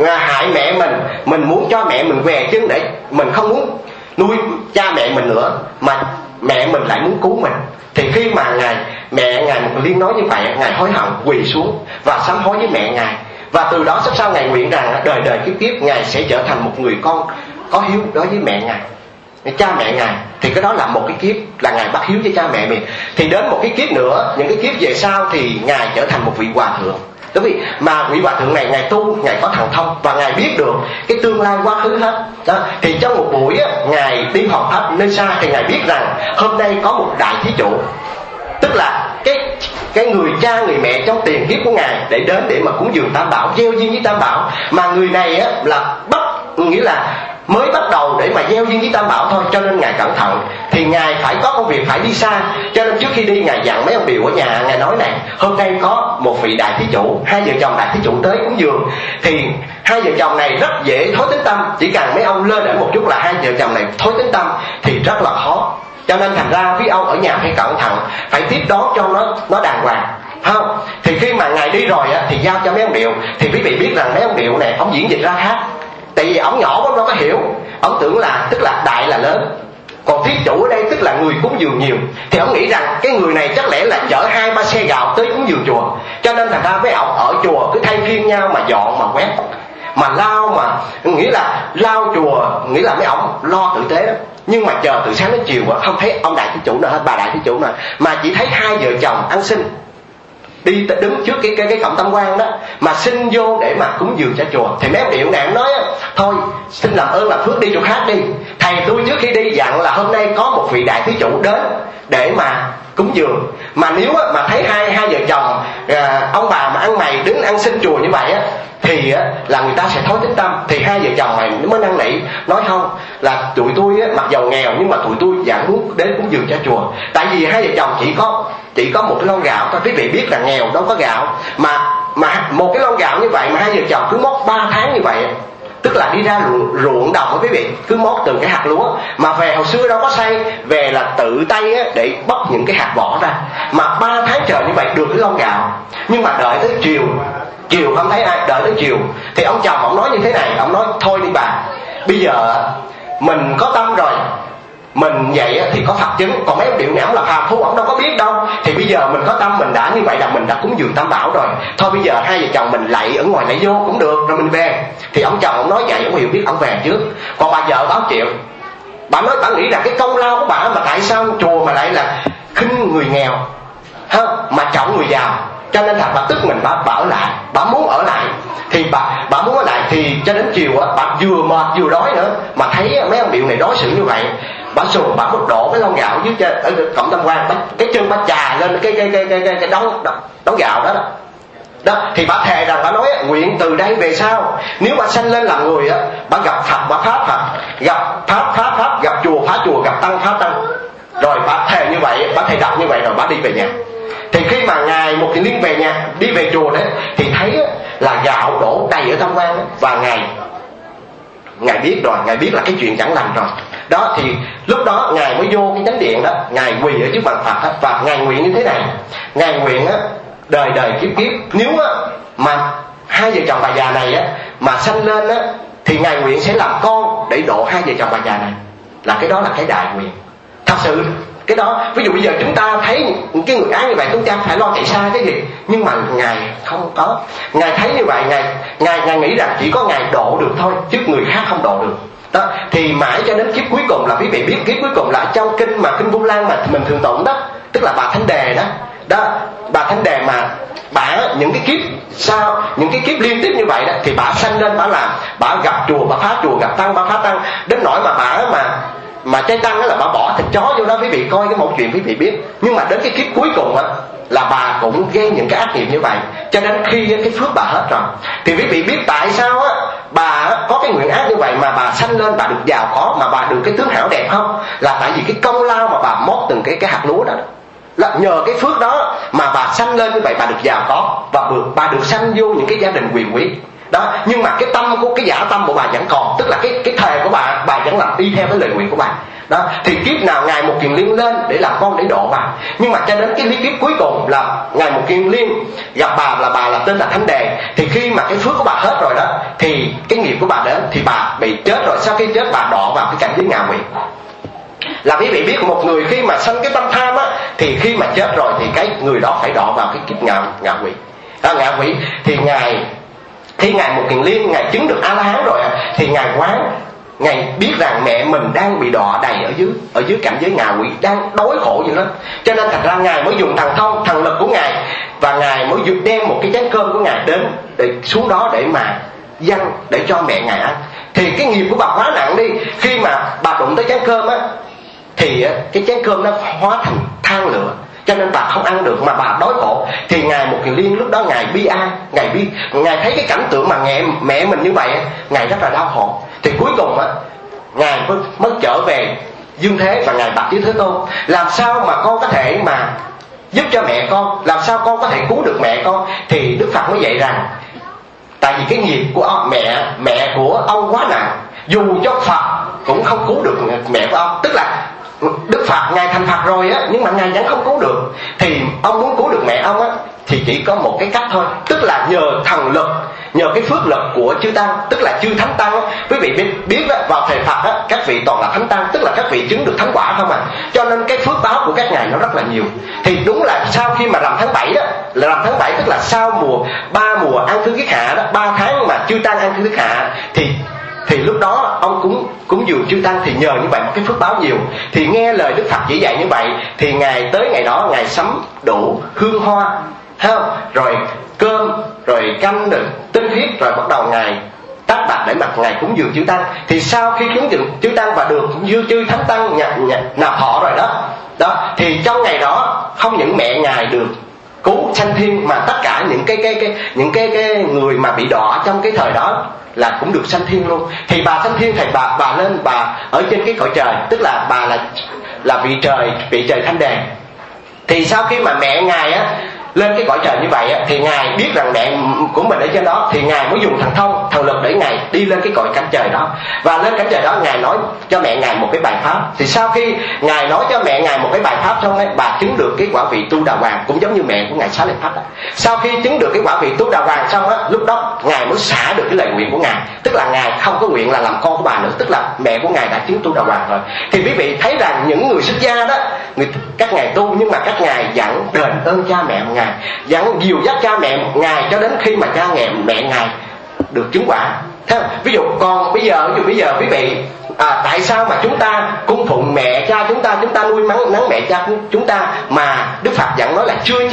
mẹ mình muốn cho mẹ mình về chân để mình không muốn nuôi cha mẹ mình nữa, mà mẹ mình lại muốn cứu mình. Thì khi mà mẹ ngài Mục Kiền Liên nói như vậy, ngài hối hận quỳ xuống và sám hối với mẹ ngài. Và từ đó sắp sau ngài nguyện rằng đời đời kiếp kiếp ngài sẽ trở thành một người con có hiếu đối với mẹ ngài, cha mẹ ngài. Thì cái đó là một cái kiếp là ngài bắt hiếu với cha mẹ mình. Thì đến một cái kiếp nữa, những cái kiếp về sau thì ngài trở thành một vị hòa thượng. Đúng vì mà vị hòa thượng này ngài tu, ngài có thần thông và ngài biết được cái tương lai quá khứ hết đó. Thì trong một buổi ngài đi học pháp nơi xa thì ngài biết rằng hôm nay có một đại thí chủ, tức là cái người cha người mẹ trong tiền kiếp của ngài để đến để mà cúng dường Tam Bảo, gieo duyên với Tam Bảo. Mà người này là nghĩa là mới bắt đầu để mà gieo duyên với Tam Bảo thôi, cho nên ngài cẩn thận. Thì ngài phải có công việc phải đi xa, cho nên trước khi đi ngài dặn mấy ông điều ở nhà, ngài nói này: hôm nay có một vị đại thí chủ, hai vợ chồng đại thí chủ tới cúng dường, thì hai vợ chồng này rất dễ thối tính tâm, chỉ cần mấy ông lơ đễnh một chút là hai vợ chồng này thối tính tâm thì rất là khó. Cho nên thành ra quý ông ở nhà phải cẩn thận, phải tiếp đón cho nó đàng hoàng, không? Thì khi mà ngài đi rồi á, thì giao cho mấy ông điệu. Thì quý vị biết rằng mấy ông điệu này ông diễn dịch ra khác, tại vì ông nhỏ ông đâu có hiểu, ông tưởng là tức là đại là lớn, còn thí chủ ở đây tức là người cúng dường nhiều, thì ông nghĩ rằng cái người này chắc lẽ là chở 2-3 xe gạo tới cúng dường chùa. Cho nên thành ra mấy ông ở chùa cứ thay phiên nhau mà dọn mà quét mà lau, mà nghĩa là lau chùa, nghĩa là mấy ông lo tử tế đó. Nhưng mà chờ từ sáng đến chiều không thấy ông đại thí chủ nào hết, bà đại thí chủ nào, mà chỉ thấy hai vợ chồng ăn xin đi đứng trước cái cổng tam quan đó mà xin vô để mà cúng dường cho chùa. Thì mấy ông điệu này nói: thôi xin làm ơn là phước đi chỗ khác đi, thầy tôi trước khi đi dặn là hôm nay có một vị đại thí chủ đến để mà cúng dường, mà nếu mà thấy hai vợ chồng ông bà mà ăn mày đứng ăn xin chùa như vậy á, thì là người ta sẽ thối tính tâm. Thì hai vợ chồng này mới năn nỉ nói: không, là tụi tôi mặc dầu nghèo nhưng mà tụi tôi vẫn muốn đến cúng dường cho chùa. Tại vì hai vợ chồng chỉ có một cái lon gạo thôi. Quý vị biết là nghèo đâu có gạo, mà một cái lon gạo như vậy mà hai vợ chồng cứ móc 3 tháng như vậy, tức là đi ra ruộng đồng đó quý vị, cứ móc từng cái hạt lúa, mà về hồi xưa đâu có xay, về là tự tay để bóc những cái hạt vỏ ra, mà 3 tháng trời như vậy được cái lon gạo. Nhưng mà đợi tới chiều không thấy ai, đợi tới chiều thì ông chồng ông nói như thế này, ông nói: thôi đi bà, bây giờ mình có tâm rồi, mình vậy thì có Phật chứng, còn mấy ông điệu này ông là phàm phu, ông đâu có biết đâu. Thì bây giờ mình có tâm, mình đã như vậy là mình đã cúng dường Tam Bảo rồi, thôi bây giờ hai vợ chồng mình lạy ở ngoài lạy vô cũng được rồi mình về. Thì ông chồng ông nói vậy, ông hiểu biết ông về trước. Còn bà vợ báo chịu, bà nói bà nghĩ là cái công lao của bà, mà tại sao chùa mà lại là khinh người nghèo mà trọng người giàu, cho nên là bà tức mình, bà ở lại, bà muốn ở lại. Thì bà muốn ở lại, thì cho đến chiều bà vừa mệt vừa đói nữa, mà thấy mấy ông điệu này đối xử như vậy, bà sùn, bà có đổ cái lon gạo dưới trên ở cổng tam quan, cái chân bà chà lên cái đống gạo đó. Thì bà thề rằng, bà nói: nguyện từ đây về sau nếu bà sanh lên làm người bà gặp Phật bà pháp Phật, gặp pháp, gặp chùa phá chùa, gặp tăng phá tăng. Rồi bà thề như vậy, bà thề đọc như vậy rồi bà đi về nhà. Thì khi mà ngài Một Kiền Liên về nhà, đi về chùa đấy, thì thấy là gạo đổ đầy ở tam quan đó, và ngài biết rồi, ngài biết là cái chuyện chẳng lành rồi đó. Thì lúc đó ngài mới vô cái chánh điện đó, ngài quỳ ở trước bàn Phật đó, và ngài nguyện như thế này: ngài nguyện đời đời kiếp kiếp, nếu mà hai vợ chồng bà già này mà sanh lên thì ngài nguyện sẽ làm con để độ hai vợ chồng bà già này. Là cái đó là cái đại nguyện thật sự. Cái đó, ví dụ bây giờ chúng ta thấy những cái người ác như vậy, chúng ta phải lo chạy xa cái gì, nhưng mà ngài không có. Ngài thấy như vậy, ngài nghĩ rằng chỉ có ngài độ được thôi, chứ người khác không độ được đó. Thì mãi cho đến kiếp cuối cùng, là quý vị biết kiếp cuối cùng là trong kinh Vu Lan mà mình thường tụng đó, tức là bà Thánh Đề đó, bà Thánh Đề mà bà những cái kiếp sau, những cái kiếp liên tiếp như vậy đó, thì bà sanh lên, bà làm, bà gặp chùa bà phá chùa, gặp tăng bà phá tăng, đến nỗi mà bà mà trái tăng đó là bà bỏ thịt chó vô đó. Quý vị coi cái một chuyện quý vị biết. Nhưng mà đến cái kiếp cuối cùng là bà cũng gây những cái ác nghiệp như vậy, cho đến khi cái phước bà hết rồi. Thì quý vị biết tại sao bà có cái nguyện ác như vậy mà bà sanh lên, bà được giàu có, mà bà được cái tướng hảo đẹp không? Là tại vì cái công lao mà bà mót từng cái hạt lúa đó, là nhờ cái phước đó mà bà sanh lên như vậy, bà được giàu có, và bà được sanh vô những cái gia đình quyền quý đó. Nhưng mà cái tâm của cái giả tâm của bà vẫn còn, tức là cái thề của bà vẫn làm y theo cái lời nguyện của bà đó. Thì kiếp nào ngài Một Kiền Liên lên để làm con để độ bà, nhưng mà cho đến cái lý kiếp cuối cùng là ngài Một Kiền Liên gặp bà là tên là Thánh Đề. Thì khi mà cái phước của bà hết rồi đó, thì cái nghiệp của bà đến, thì bà bị chết rồi. Sau khi chết bà đọa vào cái cảnh giới ngạ quỷ. Là quý vị biết một người khi mà sanh cái tâm tham thì khi mà chết rồi thì cái người đó phải đọa vào cái kiếp ngạ quỷ. Ngạ quỷ thì khi ngài Một Kiền Liên ngài chứng được A-la-hán rồi thì ngài quán, ngài biết rằng mẹ mình đang bị đọa đầy ở dưới cảnh giới ngạ quỷ, đang đói khổ như đó. Cho nên thật ra ngài mới dùng thần thông, thần lực của ngài, và ngài mới đem một cái chén cơm của ngài đến để xuống đó để mà dâng để cho mẹ ngài ăn. Thì cái nghiệp của bà quá nặng đi, khi mà bà đụng tới chén cơm thì cái chén cơm nó hóa thành than lửa, cho nên bà không ăn được mà bà đói khổ. Thì ngài Một Kiền Liên lúc đó ngài bi ai, ngài thấy cái cảnh tượng mà mẹ mình như vậy, ngài rất là đau khổ. Thì cuối cùng Ngài mới trở về dương thế và Ngài bạch với Thế Tôn: làm sao mà con có thể mà giúp cho mẹ con, làm sao con có thể cứu được mẹ con? Thì Đức Phật mới dạy rằng tại vì cái nghiệp của ông, mẹ của ông quá nặng, dù cho Phật cũng không cứu được mẹ của ông. Tức là Đức Phật Ngài thành Phật rồi á, nhưng mà Ngài vẫn không cứu được. Thì ông muốn cứu được mẹ ông á, thì chỉ có một cái cách thôi, tức là nhờ thần lực, nhờ cái phước lực của chư tăng, tức là chư thánh tăng á. Quý vị biết đó, vào thời Phật á, các vị toàn là thánh tăng, tức là các vị chứng được thánh quả không à. Cho nên cái phước báo của các ngài nó rất là nhiều. Thì đúng là sau khi mà rằm tháng 7 đó, là rằm tháng 7 tức là sau ba mùa An Thư Kiết Hạ đó, 3 tháng mà chư tăng An Thư Kiết Hạ, thì lúc đó ông cúng dường chư tăng, thì nhờ như vậy một cái phước báo nhiều. Thì nghe lời Đức Phật chỉ dạy như vậy, thì Ngài tới ngày đó Ngài sắm đủ hương hoa, không? Rồi cơm, rồi canh, rồi tinh khiết, rồi bắt đầu Ngài tác bạch để mặt Ngài cúng dường chư tăng. Thì sau khi cúng dường chư tăng và được chư thánh tăng nạp họ rồi đó, thì trong ngày đó không những mẹ Ngài được cứu sanh thiên, mà tất cả những cái người mà bị đọa trong cái thời đó là cũng được sanh thiên luôn. Thì bà sanh thiên, thì bà lên, bà ở trên cái cõi trời, tức là bà là vị trời Thanh Đèn. Thì sau khi mà mẹ Ngài á lên cái cõi trời như vậy á, thì Ngài biết rằng mẹ của mình ở trên đó, thì Ngài mới dùng thần lực để Ngài đi lên cái cõi cánh trời đó. Và lên cánh trời đó Ngài nói cho mẹ Ngài một cái bài pháp. Thì sau khi Ngài nói cho mẹ Ngài một cái bài pháp xong ấy, bà chứng được cái quả vị Tu Đà Hoàng, cũng giống như mẹ của Ngài Xá Lợi Phất đó. Sau khi chứng được cái quả vị Tu Đà Hoàng xong á, lúc đó Ngài mới xả được cái lời nguyện của Ngài, tức là Ngài không có nguyện là làm con của bà nữa, tức là mẹ của Ngài đã chứng Tu Đà Hoàng rồi. Thì quý vị thấy rằng những người xuất gia đó, các ngài tu, nhưng mà các ngài vẫn đền ơn cha mẹ một Ngài, vẫn dìu dắt cha mẹ một Ngài cho đến khi mà mẹ Ngài được chứng quả. Thế ví dụ còn bây giờ quý vị tại sao mà chúng ta cung phụng mẹ cha chúng ta nuôi nấng mẹ cha chúng ta, mà Đức Phật vẫn nói là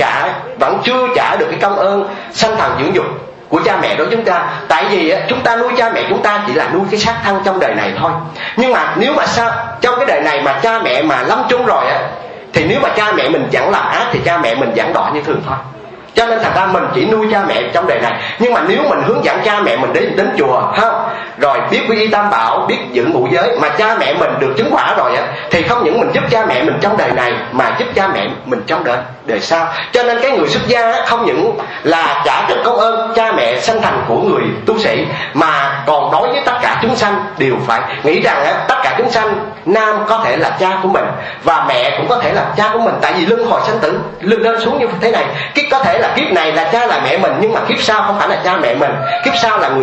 vẫn chưa trả được cái công ơn sanh thần dưỡng dục của cha mẹ đối với chúng ta? Tại vì chúng ta nuôi cha mẹ chúng ta chỉ là nuôi cái xác thân trong đời này thôi. Nhưng mà nếu mà trong cái đời này mà cha mẹ mà lâm chung rồi á, thì nếu mà cha mẹ mình vẫn làm ác thì cha mẹ mình vẫn đọa như thường thôi. Cho nên thật ra mình chỉ nuôi cha mẹ trong đời này. Nhưng mà nếu mình hướng dẫn cha mẹ mình đến chùa, không, rồi biết quy y tam bảo, biết giữ ngũ giới, mà cha mẹ mình được chứng quả rồi á, thì không những mình giúp cha mẹ mình trong đời này, mà giúp cha mẹ mình trong đời sau. Cho nên cái người xuất gia không những là trả được công ơn cha mẹ sanh thành của người tu sĩ, mà còn đối với tất cả chúng sanh đều phải nghĩ rằng tất cả chúng sanh, nam có thể là cha của mình và mẹ cũng có thể là cha của mình. Tại vì luân hồi sanh tử lên xuống như thế này, có thể là kiếp này là cha là mẹ mình, nhưng mà kiếp sau không phải là cha mẹ mình, kiếp sau là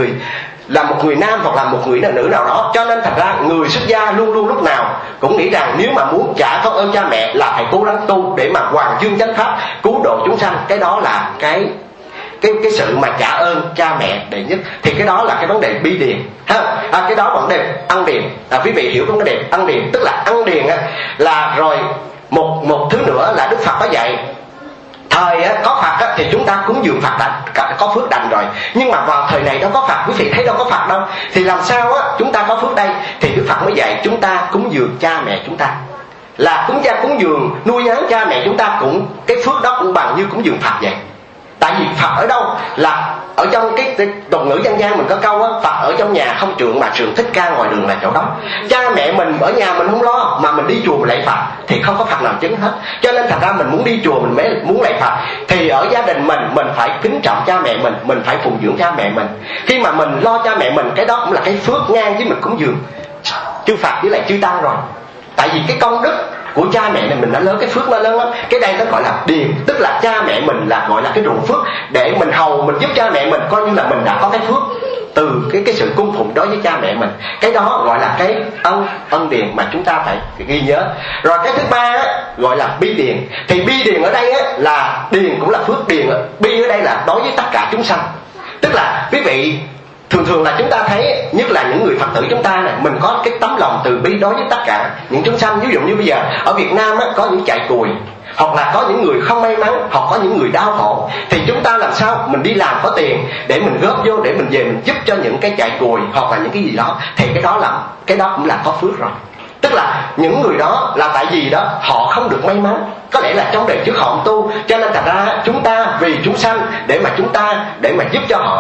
là một người nam hoặc là một người nữ nào đó. Cho nên thật ra người xuất gia luôn luôn lúc nào cũng nghĩ rằng nếu mà muốn trả công ơn cha mẹ là phải cố gắng tu để mà hoàn dương chánh pháp, cứu độ chúng sanh. Cái đó là cái sự mà trả ơn cha mẹ đệ nhất. Thì cái đó là cái vấn đề bi điền ha. Cái đó vấn đề ăn điền. Quý vị hiểu vấn đề ăn điền, tức là ăn điền là rồi một thứ nữa là Đức Phật có dạy. Thời có Phật thì chúng ta cúng dường Phật đã có phước đành rồi. Nhưng mà vào thời này đâu có Phật, quý vị thấy đâu có Phật đâu. Thì làm sao chúng ta có phước đây? Thì Đức Phật mới dạy chúng ta cúng dường cha mẹ chúng ta, là cúng dường nuôi nấng cha mẹ chúng ta, cũng cái phước đó cũng bằng như cúng dường Phật vậy. Tại vì Phật ở đâu? Là ở trong cái tục ngữ dân gian mình có câu Phật ở trong nhà không trượng mà trượng Thích Ca ngoài đường là chỗ đó. Cha mẹ mình ở nhà mình không lo, mà mình đi chùa mình lạy Phật thì không có Phật nào chứng hết. Cho nên thật ra mình muốn đi chùa mình mới muốn lạy Phật. Thì ở gia đình mình phải kính trọng cha mẹ mình phải phụng dưỡng cha mẹ mình. Khi mà mình lo cha mẹ mình, cái đó cũng là cái phước ngang với mình cúng dường chư Phật với lại chư Tăng rồi. Tại vì cái công đức của cha mẹ này mình đã lớn, cái phước nó lớn lắm. Cái đây nó gọi là điền, tức là cha mẹ mình là gọi là cái ruộng phước, để mình hầu mình giúp cha mẹ mình, coi như là mình đã có cái phước từ cái sự cung phụng đối với cha mẹ mình. Cái đó gọi là cái ân điền mà chúng ta phải ghi nhớ. Rồi cái thứ ba gọi là bi điền. Thì bi điền ở đây là điền cũng là phước, điền bi ở đây là đối với tất cả chúng sanh. Tức là quý vị thường là chúng ta thấy, nhất là những người Phật tử chúng ta này, mình có cái tấm lòng từ bi đối với tất cả những chúng sanh. Ví dụ như bây giờ ở Việt Nam có những chạy cùi, hoặc là có những người không may mắn, hoặc có những người đau khổ, thì chúng ta làm sao mình đi làm có tiền để mình góp vô, để mình về mình giúp cho những cái chạy cùi hoặc là những cái gì đó, thì cái đó cũng là có phước rồi. Tức là những người đó là tại vì đó họ không được may mắn, có lẽ là trong đời trước họ không tu, cho nên thật ra chúng ta vì chúng sanh để mà giúp cho họ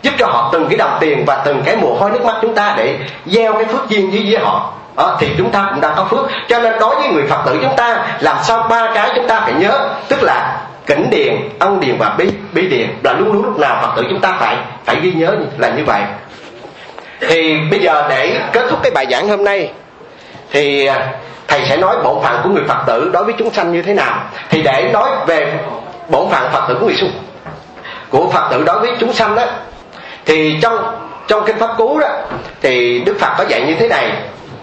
giúp cho họ từng cái đồng tiền và từng cái mồ hôi nước mắt chúng ta để gieo cái phước duyên với họ. Thì chúng ta cũng đã có phước. Cho nên đối với người Phật tử chúng ta, làm sao ba cái chúng ta phải nhớ, tức là Kỉnh Điền, Ân Điền và Bi Điền, là luôn luôn lúc nào Phật tử chúng ta phải ghi nhớ là như vậy. Thì bây giờ để kết thúc cái bài giảng hôm nay thì thầy sẽ nói bổn phận của người Phật tử đối với chúng sanh như thế nào. Thì để nói về bổn phận Phật tử của Phật tử đối với chúng sanh đó, thì trong kinh Pháp Cú đó thì Đức Phật có dạy như thế này,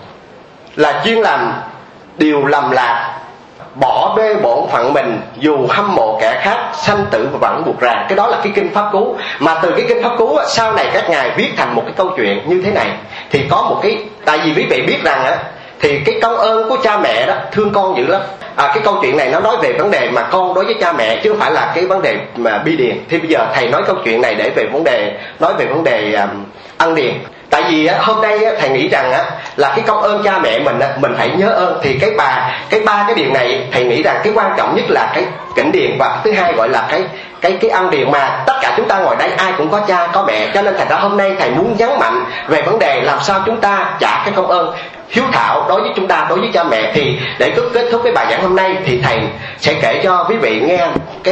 là chuyên làm điều lầm lạc, bỏ bê bổn phận mình, dù hâm mộ kẻ khác, sanh tử và vẫn buộc ràng. Cái đó là cái kinh Pháp Cú. Mà từ cái kinh Pháp Cú sau này các ngài viết thành một cái câu chuyện như thế này. Thì có một cái, tại vì quý vị biết rằng thì cái công ơn của cha mẹ đó thương con dữ lắm. Cái câu chuyện này nó nói về vấn đề mà con đối với cha mẹ, chứ không phải là cái vấn đề mà bi điền. Thì bây giờ thầy nói câu chuyện này để nói về vấn đề ân điền. Tại vì hôm nay thầy nghĩ rằng là cái công ơn cha mẹ mình phải nhớ ơn. Thì cái ba cái điều này thầy nghĩ rằng cái quan trọng nhất là cái Kỉnh Điền, và thứ hai gọi là cái ân điền. Mà tất cả chúng ta ngồi đây ai cũng có cha có mẹ, cho nên thành ra hôm nay thầy muốn nhấn mạnh về vấn đề làm sao chúng ta trả cái công ơn hiếu thảo đối với chúng ta, đối với cha mẹ. Thì để kết thúc cái bài giảng hôm nay thì thầy sẽ kể cho quý vị nghe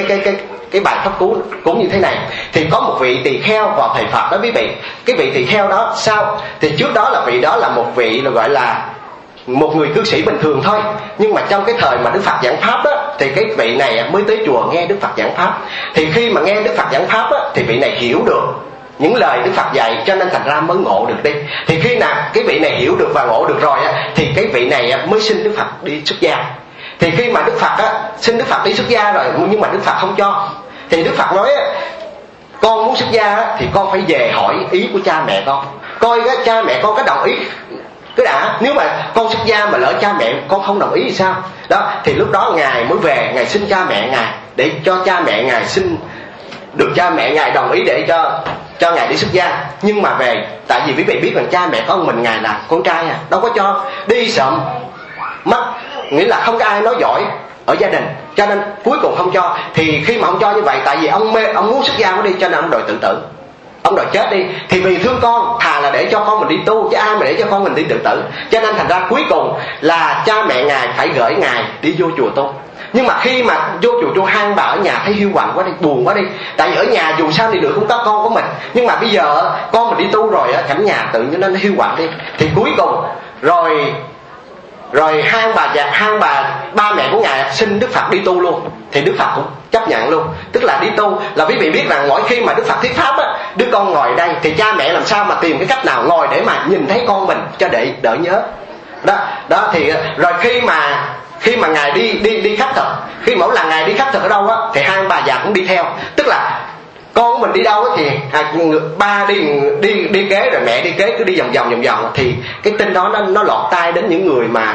cái bài Pháp Cú cũng như thế này. Thì có một vị tỳ kheo vào thầy Phật đó quý vị. Cái vị tỳ kheo đó sao? Thì trước đó là vị đó là một vị gọi là một người cư sĩ bình thường thôi. Nhưng mà trong cái thời mà Đức Phật giảng Pháp đó, thì cái vị này mới tới chùa nghe Đức Phật giảng Pháp. Thì khi mà nghe Đức Phật giảng Pháp đó, thì vị này hiểu được những lời Đức Phật dạy, cho nên thành ra mới ngộ được đi. Thì khi nào cái vị này hiểu được và ngộ được rồi thì cái vị này mới xin Đức Phật đi xuất gia. Thì khi mà Đức Phật xin Đức Phật đi xuất gia rồi, nhưng mà Đức Phật không cho. Thì Đức Phật nói con muốn xuất gia thì con phải về hỏi ý của cha mẹ con, coi cha mẹ con có đồng ý cứ đã. Nếu mà con xuất gia mà lỡ cha mẹ con không đồng ý thì sao đó. Thì lúc đó ngài mới về, ngài xin cha mẹ ngài để cho cha mẹ ngài xin được cha mẹ ngài đồng ý để cho ngài đi xuất gia. Nhưng mà về, tại vì quý vị biết rằng cha mẹ con mình ngài là con trai đâu có cho đi sợm mất, nghĩa là không có ai nói giỏi ở gia đình, cho nên cuối cùng không cho. Thì khi mà ông cho như vậy, tại vì ông muốn xuất gia đi, cho nên ông đòi tự tử, ông đòi chết đi. Thì vì thương con, thà là để cho con mình đi tu, chứ ai mà để cho con mình đi tự tử. Cho nên thành ra cuối cùng là cha mẹ ngài phải gửi ngài đi vô chùa tu. Nhưng mà khi mà vô chùa tu, hai bà ở nhà thấy hiu quạnh quá đi, buồn quá đi. Tại vì ở nhà dù sao thì được cũng có con của mình, nhưng mà bây giờ con mình đi tu rồi cảnh nhà tự nhiên nó hiu quạnh đi. Thì cuối cùng rồi hai ba mẹ của ngài xin Đức Phật đi tu luôn. Thì Đức Phật cũng chấp nhận luôn. Tức là đi tu là quý vị biết rằng mỗi khi mà Đức Phật thuyết pháp đứa con ngồi đây thì cha mẹ làm sao mà tìm cái cách nào ngồi để mà nhìn thấy con mình cho để đỡ nhớ đó. Thì rồi khi mà ngài đi khất thực, khi mỗi lần ngài đi khất thực ở đâu thì hai bà già cũng đi theo. Tức là con của mình đi đâu thì ba đi kế rồi mẹ đi kế, cứ đi vòng vòng. Thì cái tin đó nó lọt tai đến những người mà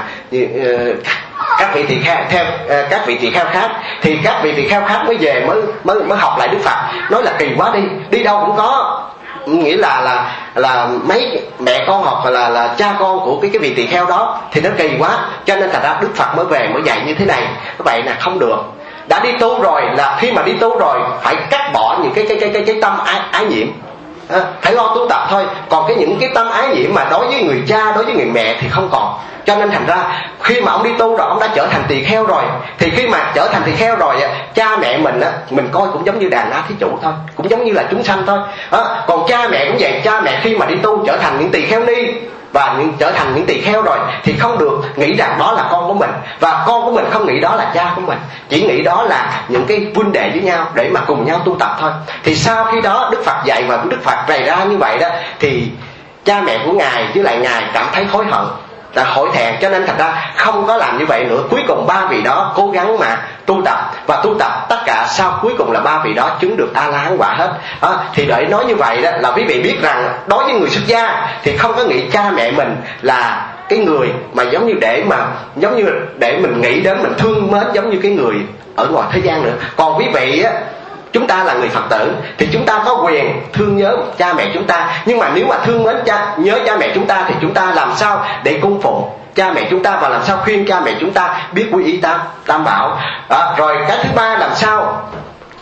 các vị tỳ kheo khác. Thì các vị tỳ kheo khác mới về mới học lại Đức Phật, nói là kỳ quá, đi đâu cũng có, nghĩa là mấy mẹ con học là cha con của cái vị tỳ kheo đó, thì nó kỳ quá. Cho nên thành ra Đức Phật mới về mới dạy như thế này. Các bạn là không được, đã đi tu rồi, là khi mà đi tu rồi phải cắt bỏ những cái tâm ái nhiễm, phải lo tu tập thôi. Còn những cái tâm ái nhiễm mà đối với người cha, đối với người mẹ thì không còn. Cho nên thành ra khi mà ông đi tu rồi, ông đã trở thành tỳ kheo rồi. Thì khi mà trở thành tỳ kheo rồi, cha mẹ mình coi cũng giống như đàn á thí chủ thôi, cũng giống như là chúng sanh thôi. Còn cha mẹ cũng vậy, cha mẹ khi mà đi tu trở thành những tỳ kheo ni và trở thành những tỳ kheo rồi thì không được nghĩ rằng đó là con của mình, và con của mình không nghĩ đó là cha của mình, chỉ nghĩ đó là những cái huynh đệ với nhau để mà cùng nhau tu tập thôi. Thì sau khi đó Đức Phật dạy và Đức Phật bày ra như vậy đó, thì cha mẹ của ngài với lại ngài cảm thấy hối hận, là hối thẹn, cho nên thành ra không có làm như vậy nữa. Cuối cùng ba vị đó cố gắng mà tu tập, và tu tập tất cả sau cuối cùng là ba vị đó chứng được A La Hán quả hết. Thì để nói như vậy đó là quý vị biết rằng đối với người xuất gia thì không có nghĩ cha mẹ mình là cái người mà giống như để mình nghĩ đến, mình thương mến giống như cái người ở ngoài thế gian nữa. Còn quý vị chúng ta là người Phật tử thì chúng ta có quyền thương nhớ cha mẹ chúng ta. Nhưng mà nếu mà thương mến nhớ cha mẹ chúng ta thì chúng ta làm sao để cung phụng cha mẹ chúng ta, và làm sao khuyên cha mẹ chúng ta biết quy y tam bảo. Rồi cái thứ ba, làm sao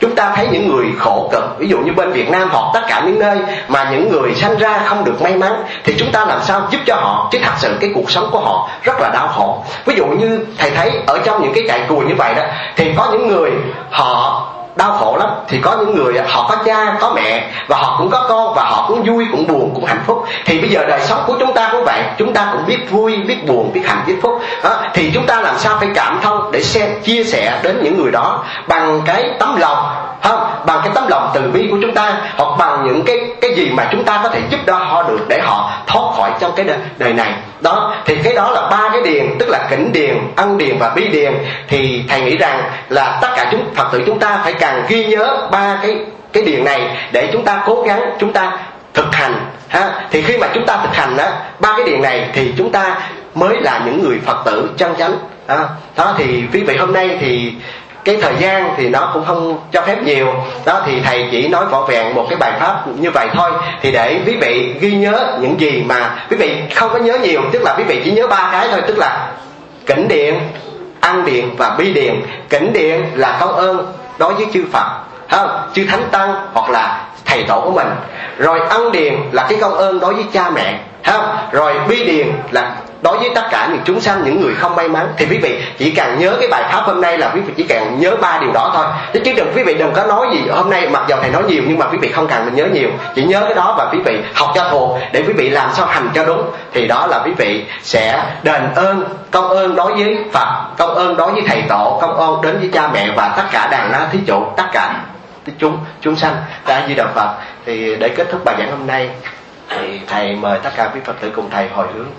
chúng ta thấy những người khổ cực, ví dụ như bên Việt Nam hoặc tất cả những nơi mà những người sanh ra không được may mắn, thì chúng ta làm sao giúp cho họ, chứ thật sự cái cuộc sống của họ rất là đau khổ. Ví dụ như thầy thấy ở trong những cái trại cùi như vậy đó, thì có những người họ đau khổ lắm, thì có những người họ có cha có mẹ và họ cũng có con, và họ cũng vui cũng buồn cũng hạnh phúc. Thì bây giờ đời sống của chúng ta cũng vậy, chúng ta cũng biết vui biết buồn biết hạnh biết phúc đó. Thì chúng ta làm sao phải cảm thông để chia sẻ đến những người đó bằng cái tấm lòng, không, bằng cái tấm lòng từ bi của chúng ta, hoặc bằng những cái gì mà chúng ta có thể giúp đỡ họ được để họ thoát khỏi trong cái đời này đó. Thì cái đó là ba cái điền, tức là kỉnh điền, ân điền và bi điền. Thì thầy nghĩ rằng là tất cả Phật tử chúng ta phải càng ghi nhớ ba cái điền này để chúng ta cố gắng chúng ta thực hành ha. Thì khi mà chúng ta thực hành á ba cái điền này thì chúng ta mới là những người Phật tử chân chánh đó. Thì quý vị hôm nay thì cái thời gian thì nó cũng không cho phép nhiều đó, thì thầy chỉ nói vỏn vẹn một cái bài pháp như vậy thôi, thì để quý vị ghi nhớ những gì mà quý vị không có nhớ nhiều, tức là quý vị chỉ nhớ ba cái thôi, tức là kỉnh điện, ân điện và bi điện. Kỉnh điện là công ơn đối với chư Phật, không, chư Thánh Tăng hoặc là thầy tổ của mình. Rồi ân điền là cái công ơn đối với cha mẹ, không. Rồi bi điền là đối với tất cả những chúng sanh, những người không may mắn. Thì quý vị chỉ cần nhớ cái bài pháp hôm nay là quý vị chỉ cần nhớ ba điều đó thôi, chứ quý vị đừng có nói gì hôm nay, mặc dù thầy nói nhiều nhưng mà quý vị không cần mình nhớ nhiều, chỉ nhớ cái đó và quý vị học cho thuộc để quý vị làm sao hành cho đúng. Thì đó là quý vị sẽ đền ơn, công ơn đối với Phật, công ơn đối với thầy tổ, công ơn đến với cha mẹ và tất cả đàn na thí chủ, tất cả chúng sanh. Đã Di Đà Phật. Thì để kết thúc bài giảng hôm nay thì thầy mời tất cả quý Phật tử cùng thầy hồi hướng.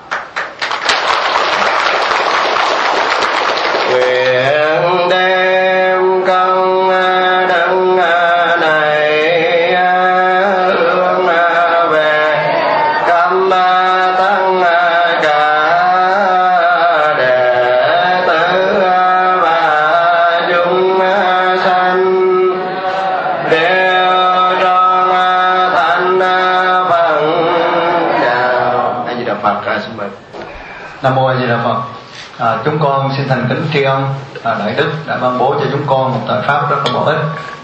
Nguyện đem công đức này hướng về cam tăng cả đệ tử và chúng sanh đều tròn thành phần đạo. A Di Đà Phật. Xin mời. Nam mô A Di Đà Phật. Chúng con xin thành kính tri ân Đại Đức đã ban bố cho chúng con một thời pháp rất là bổ ích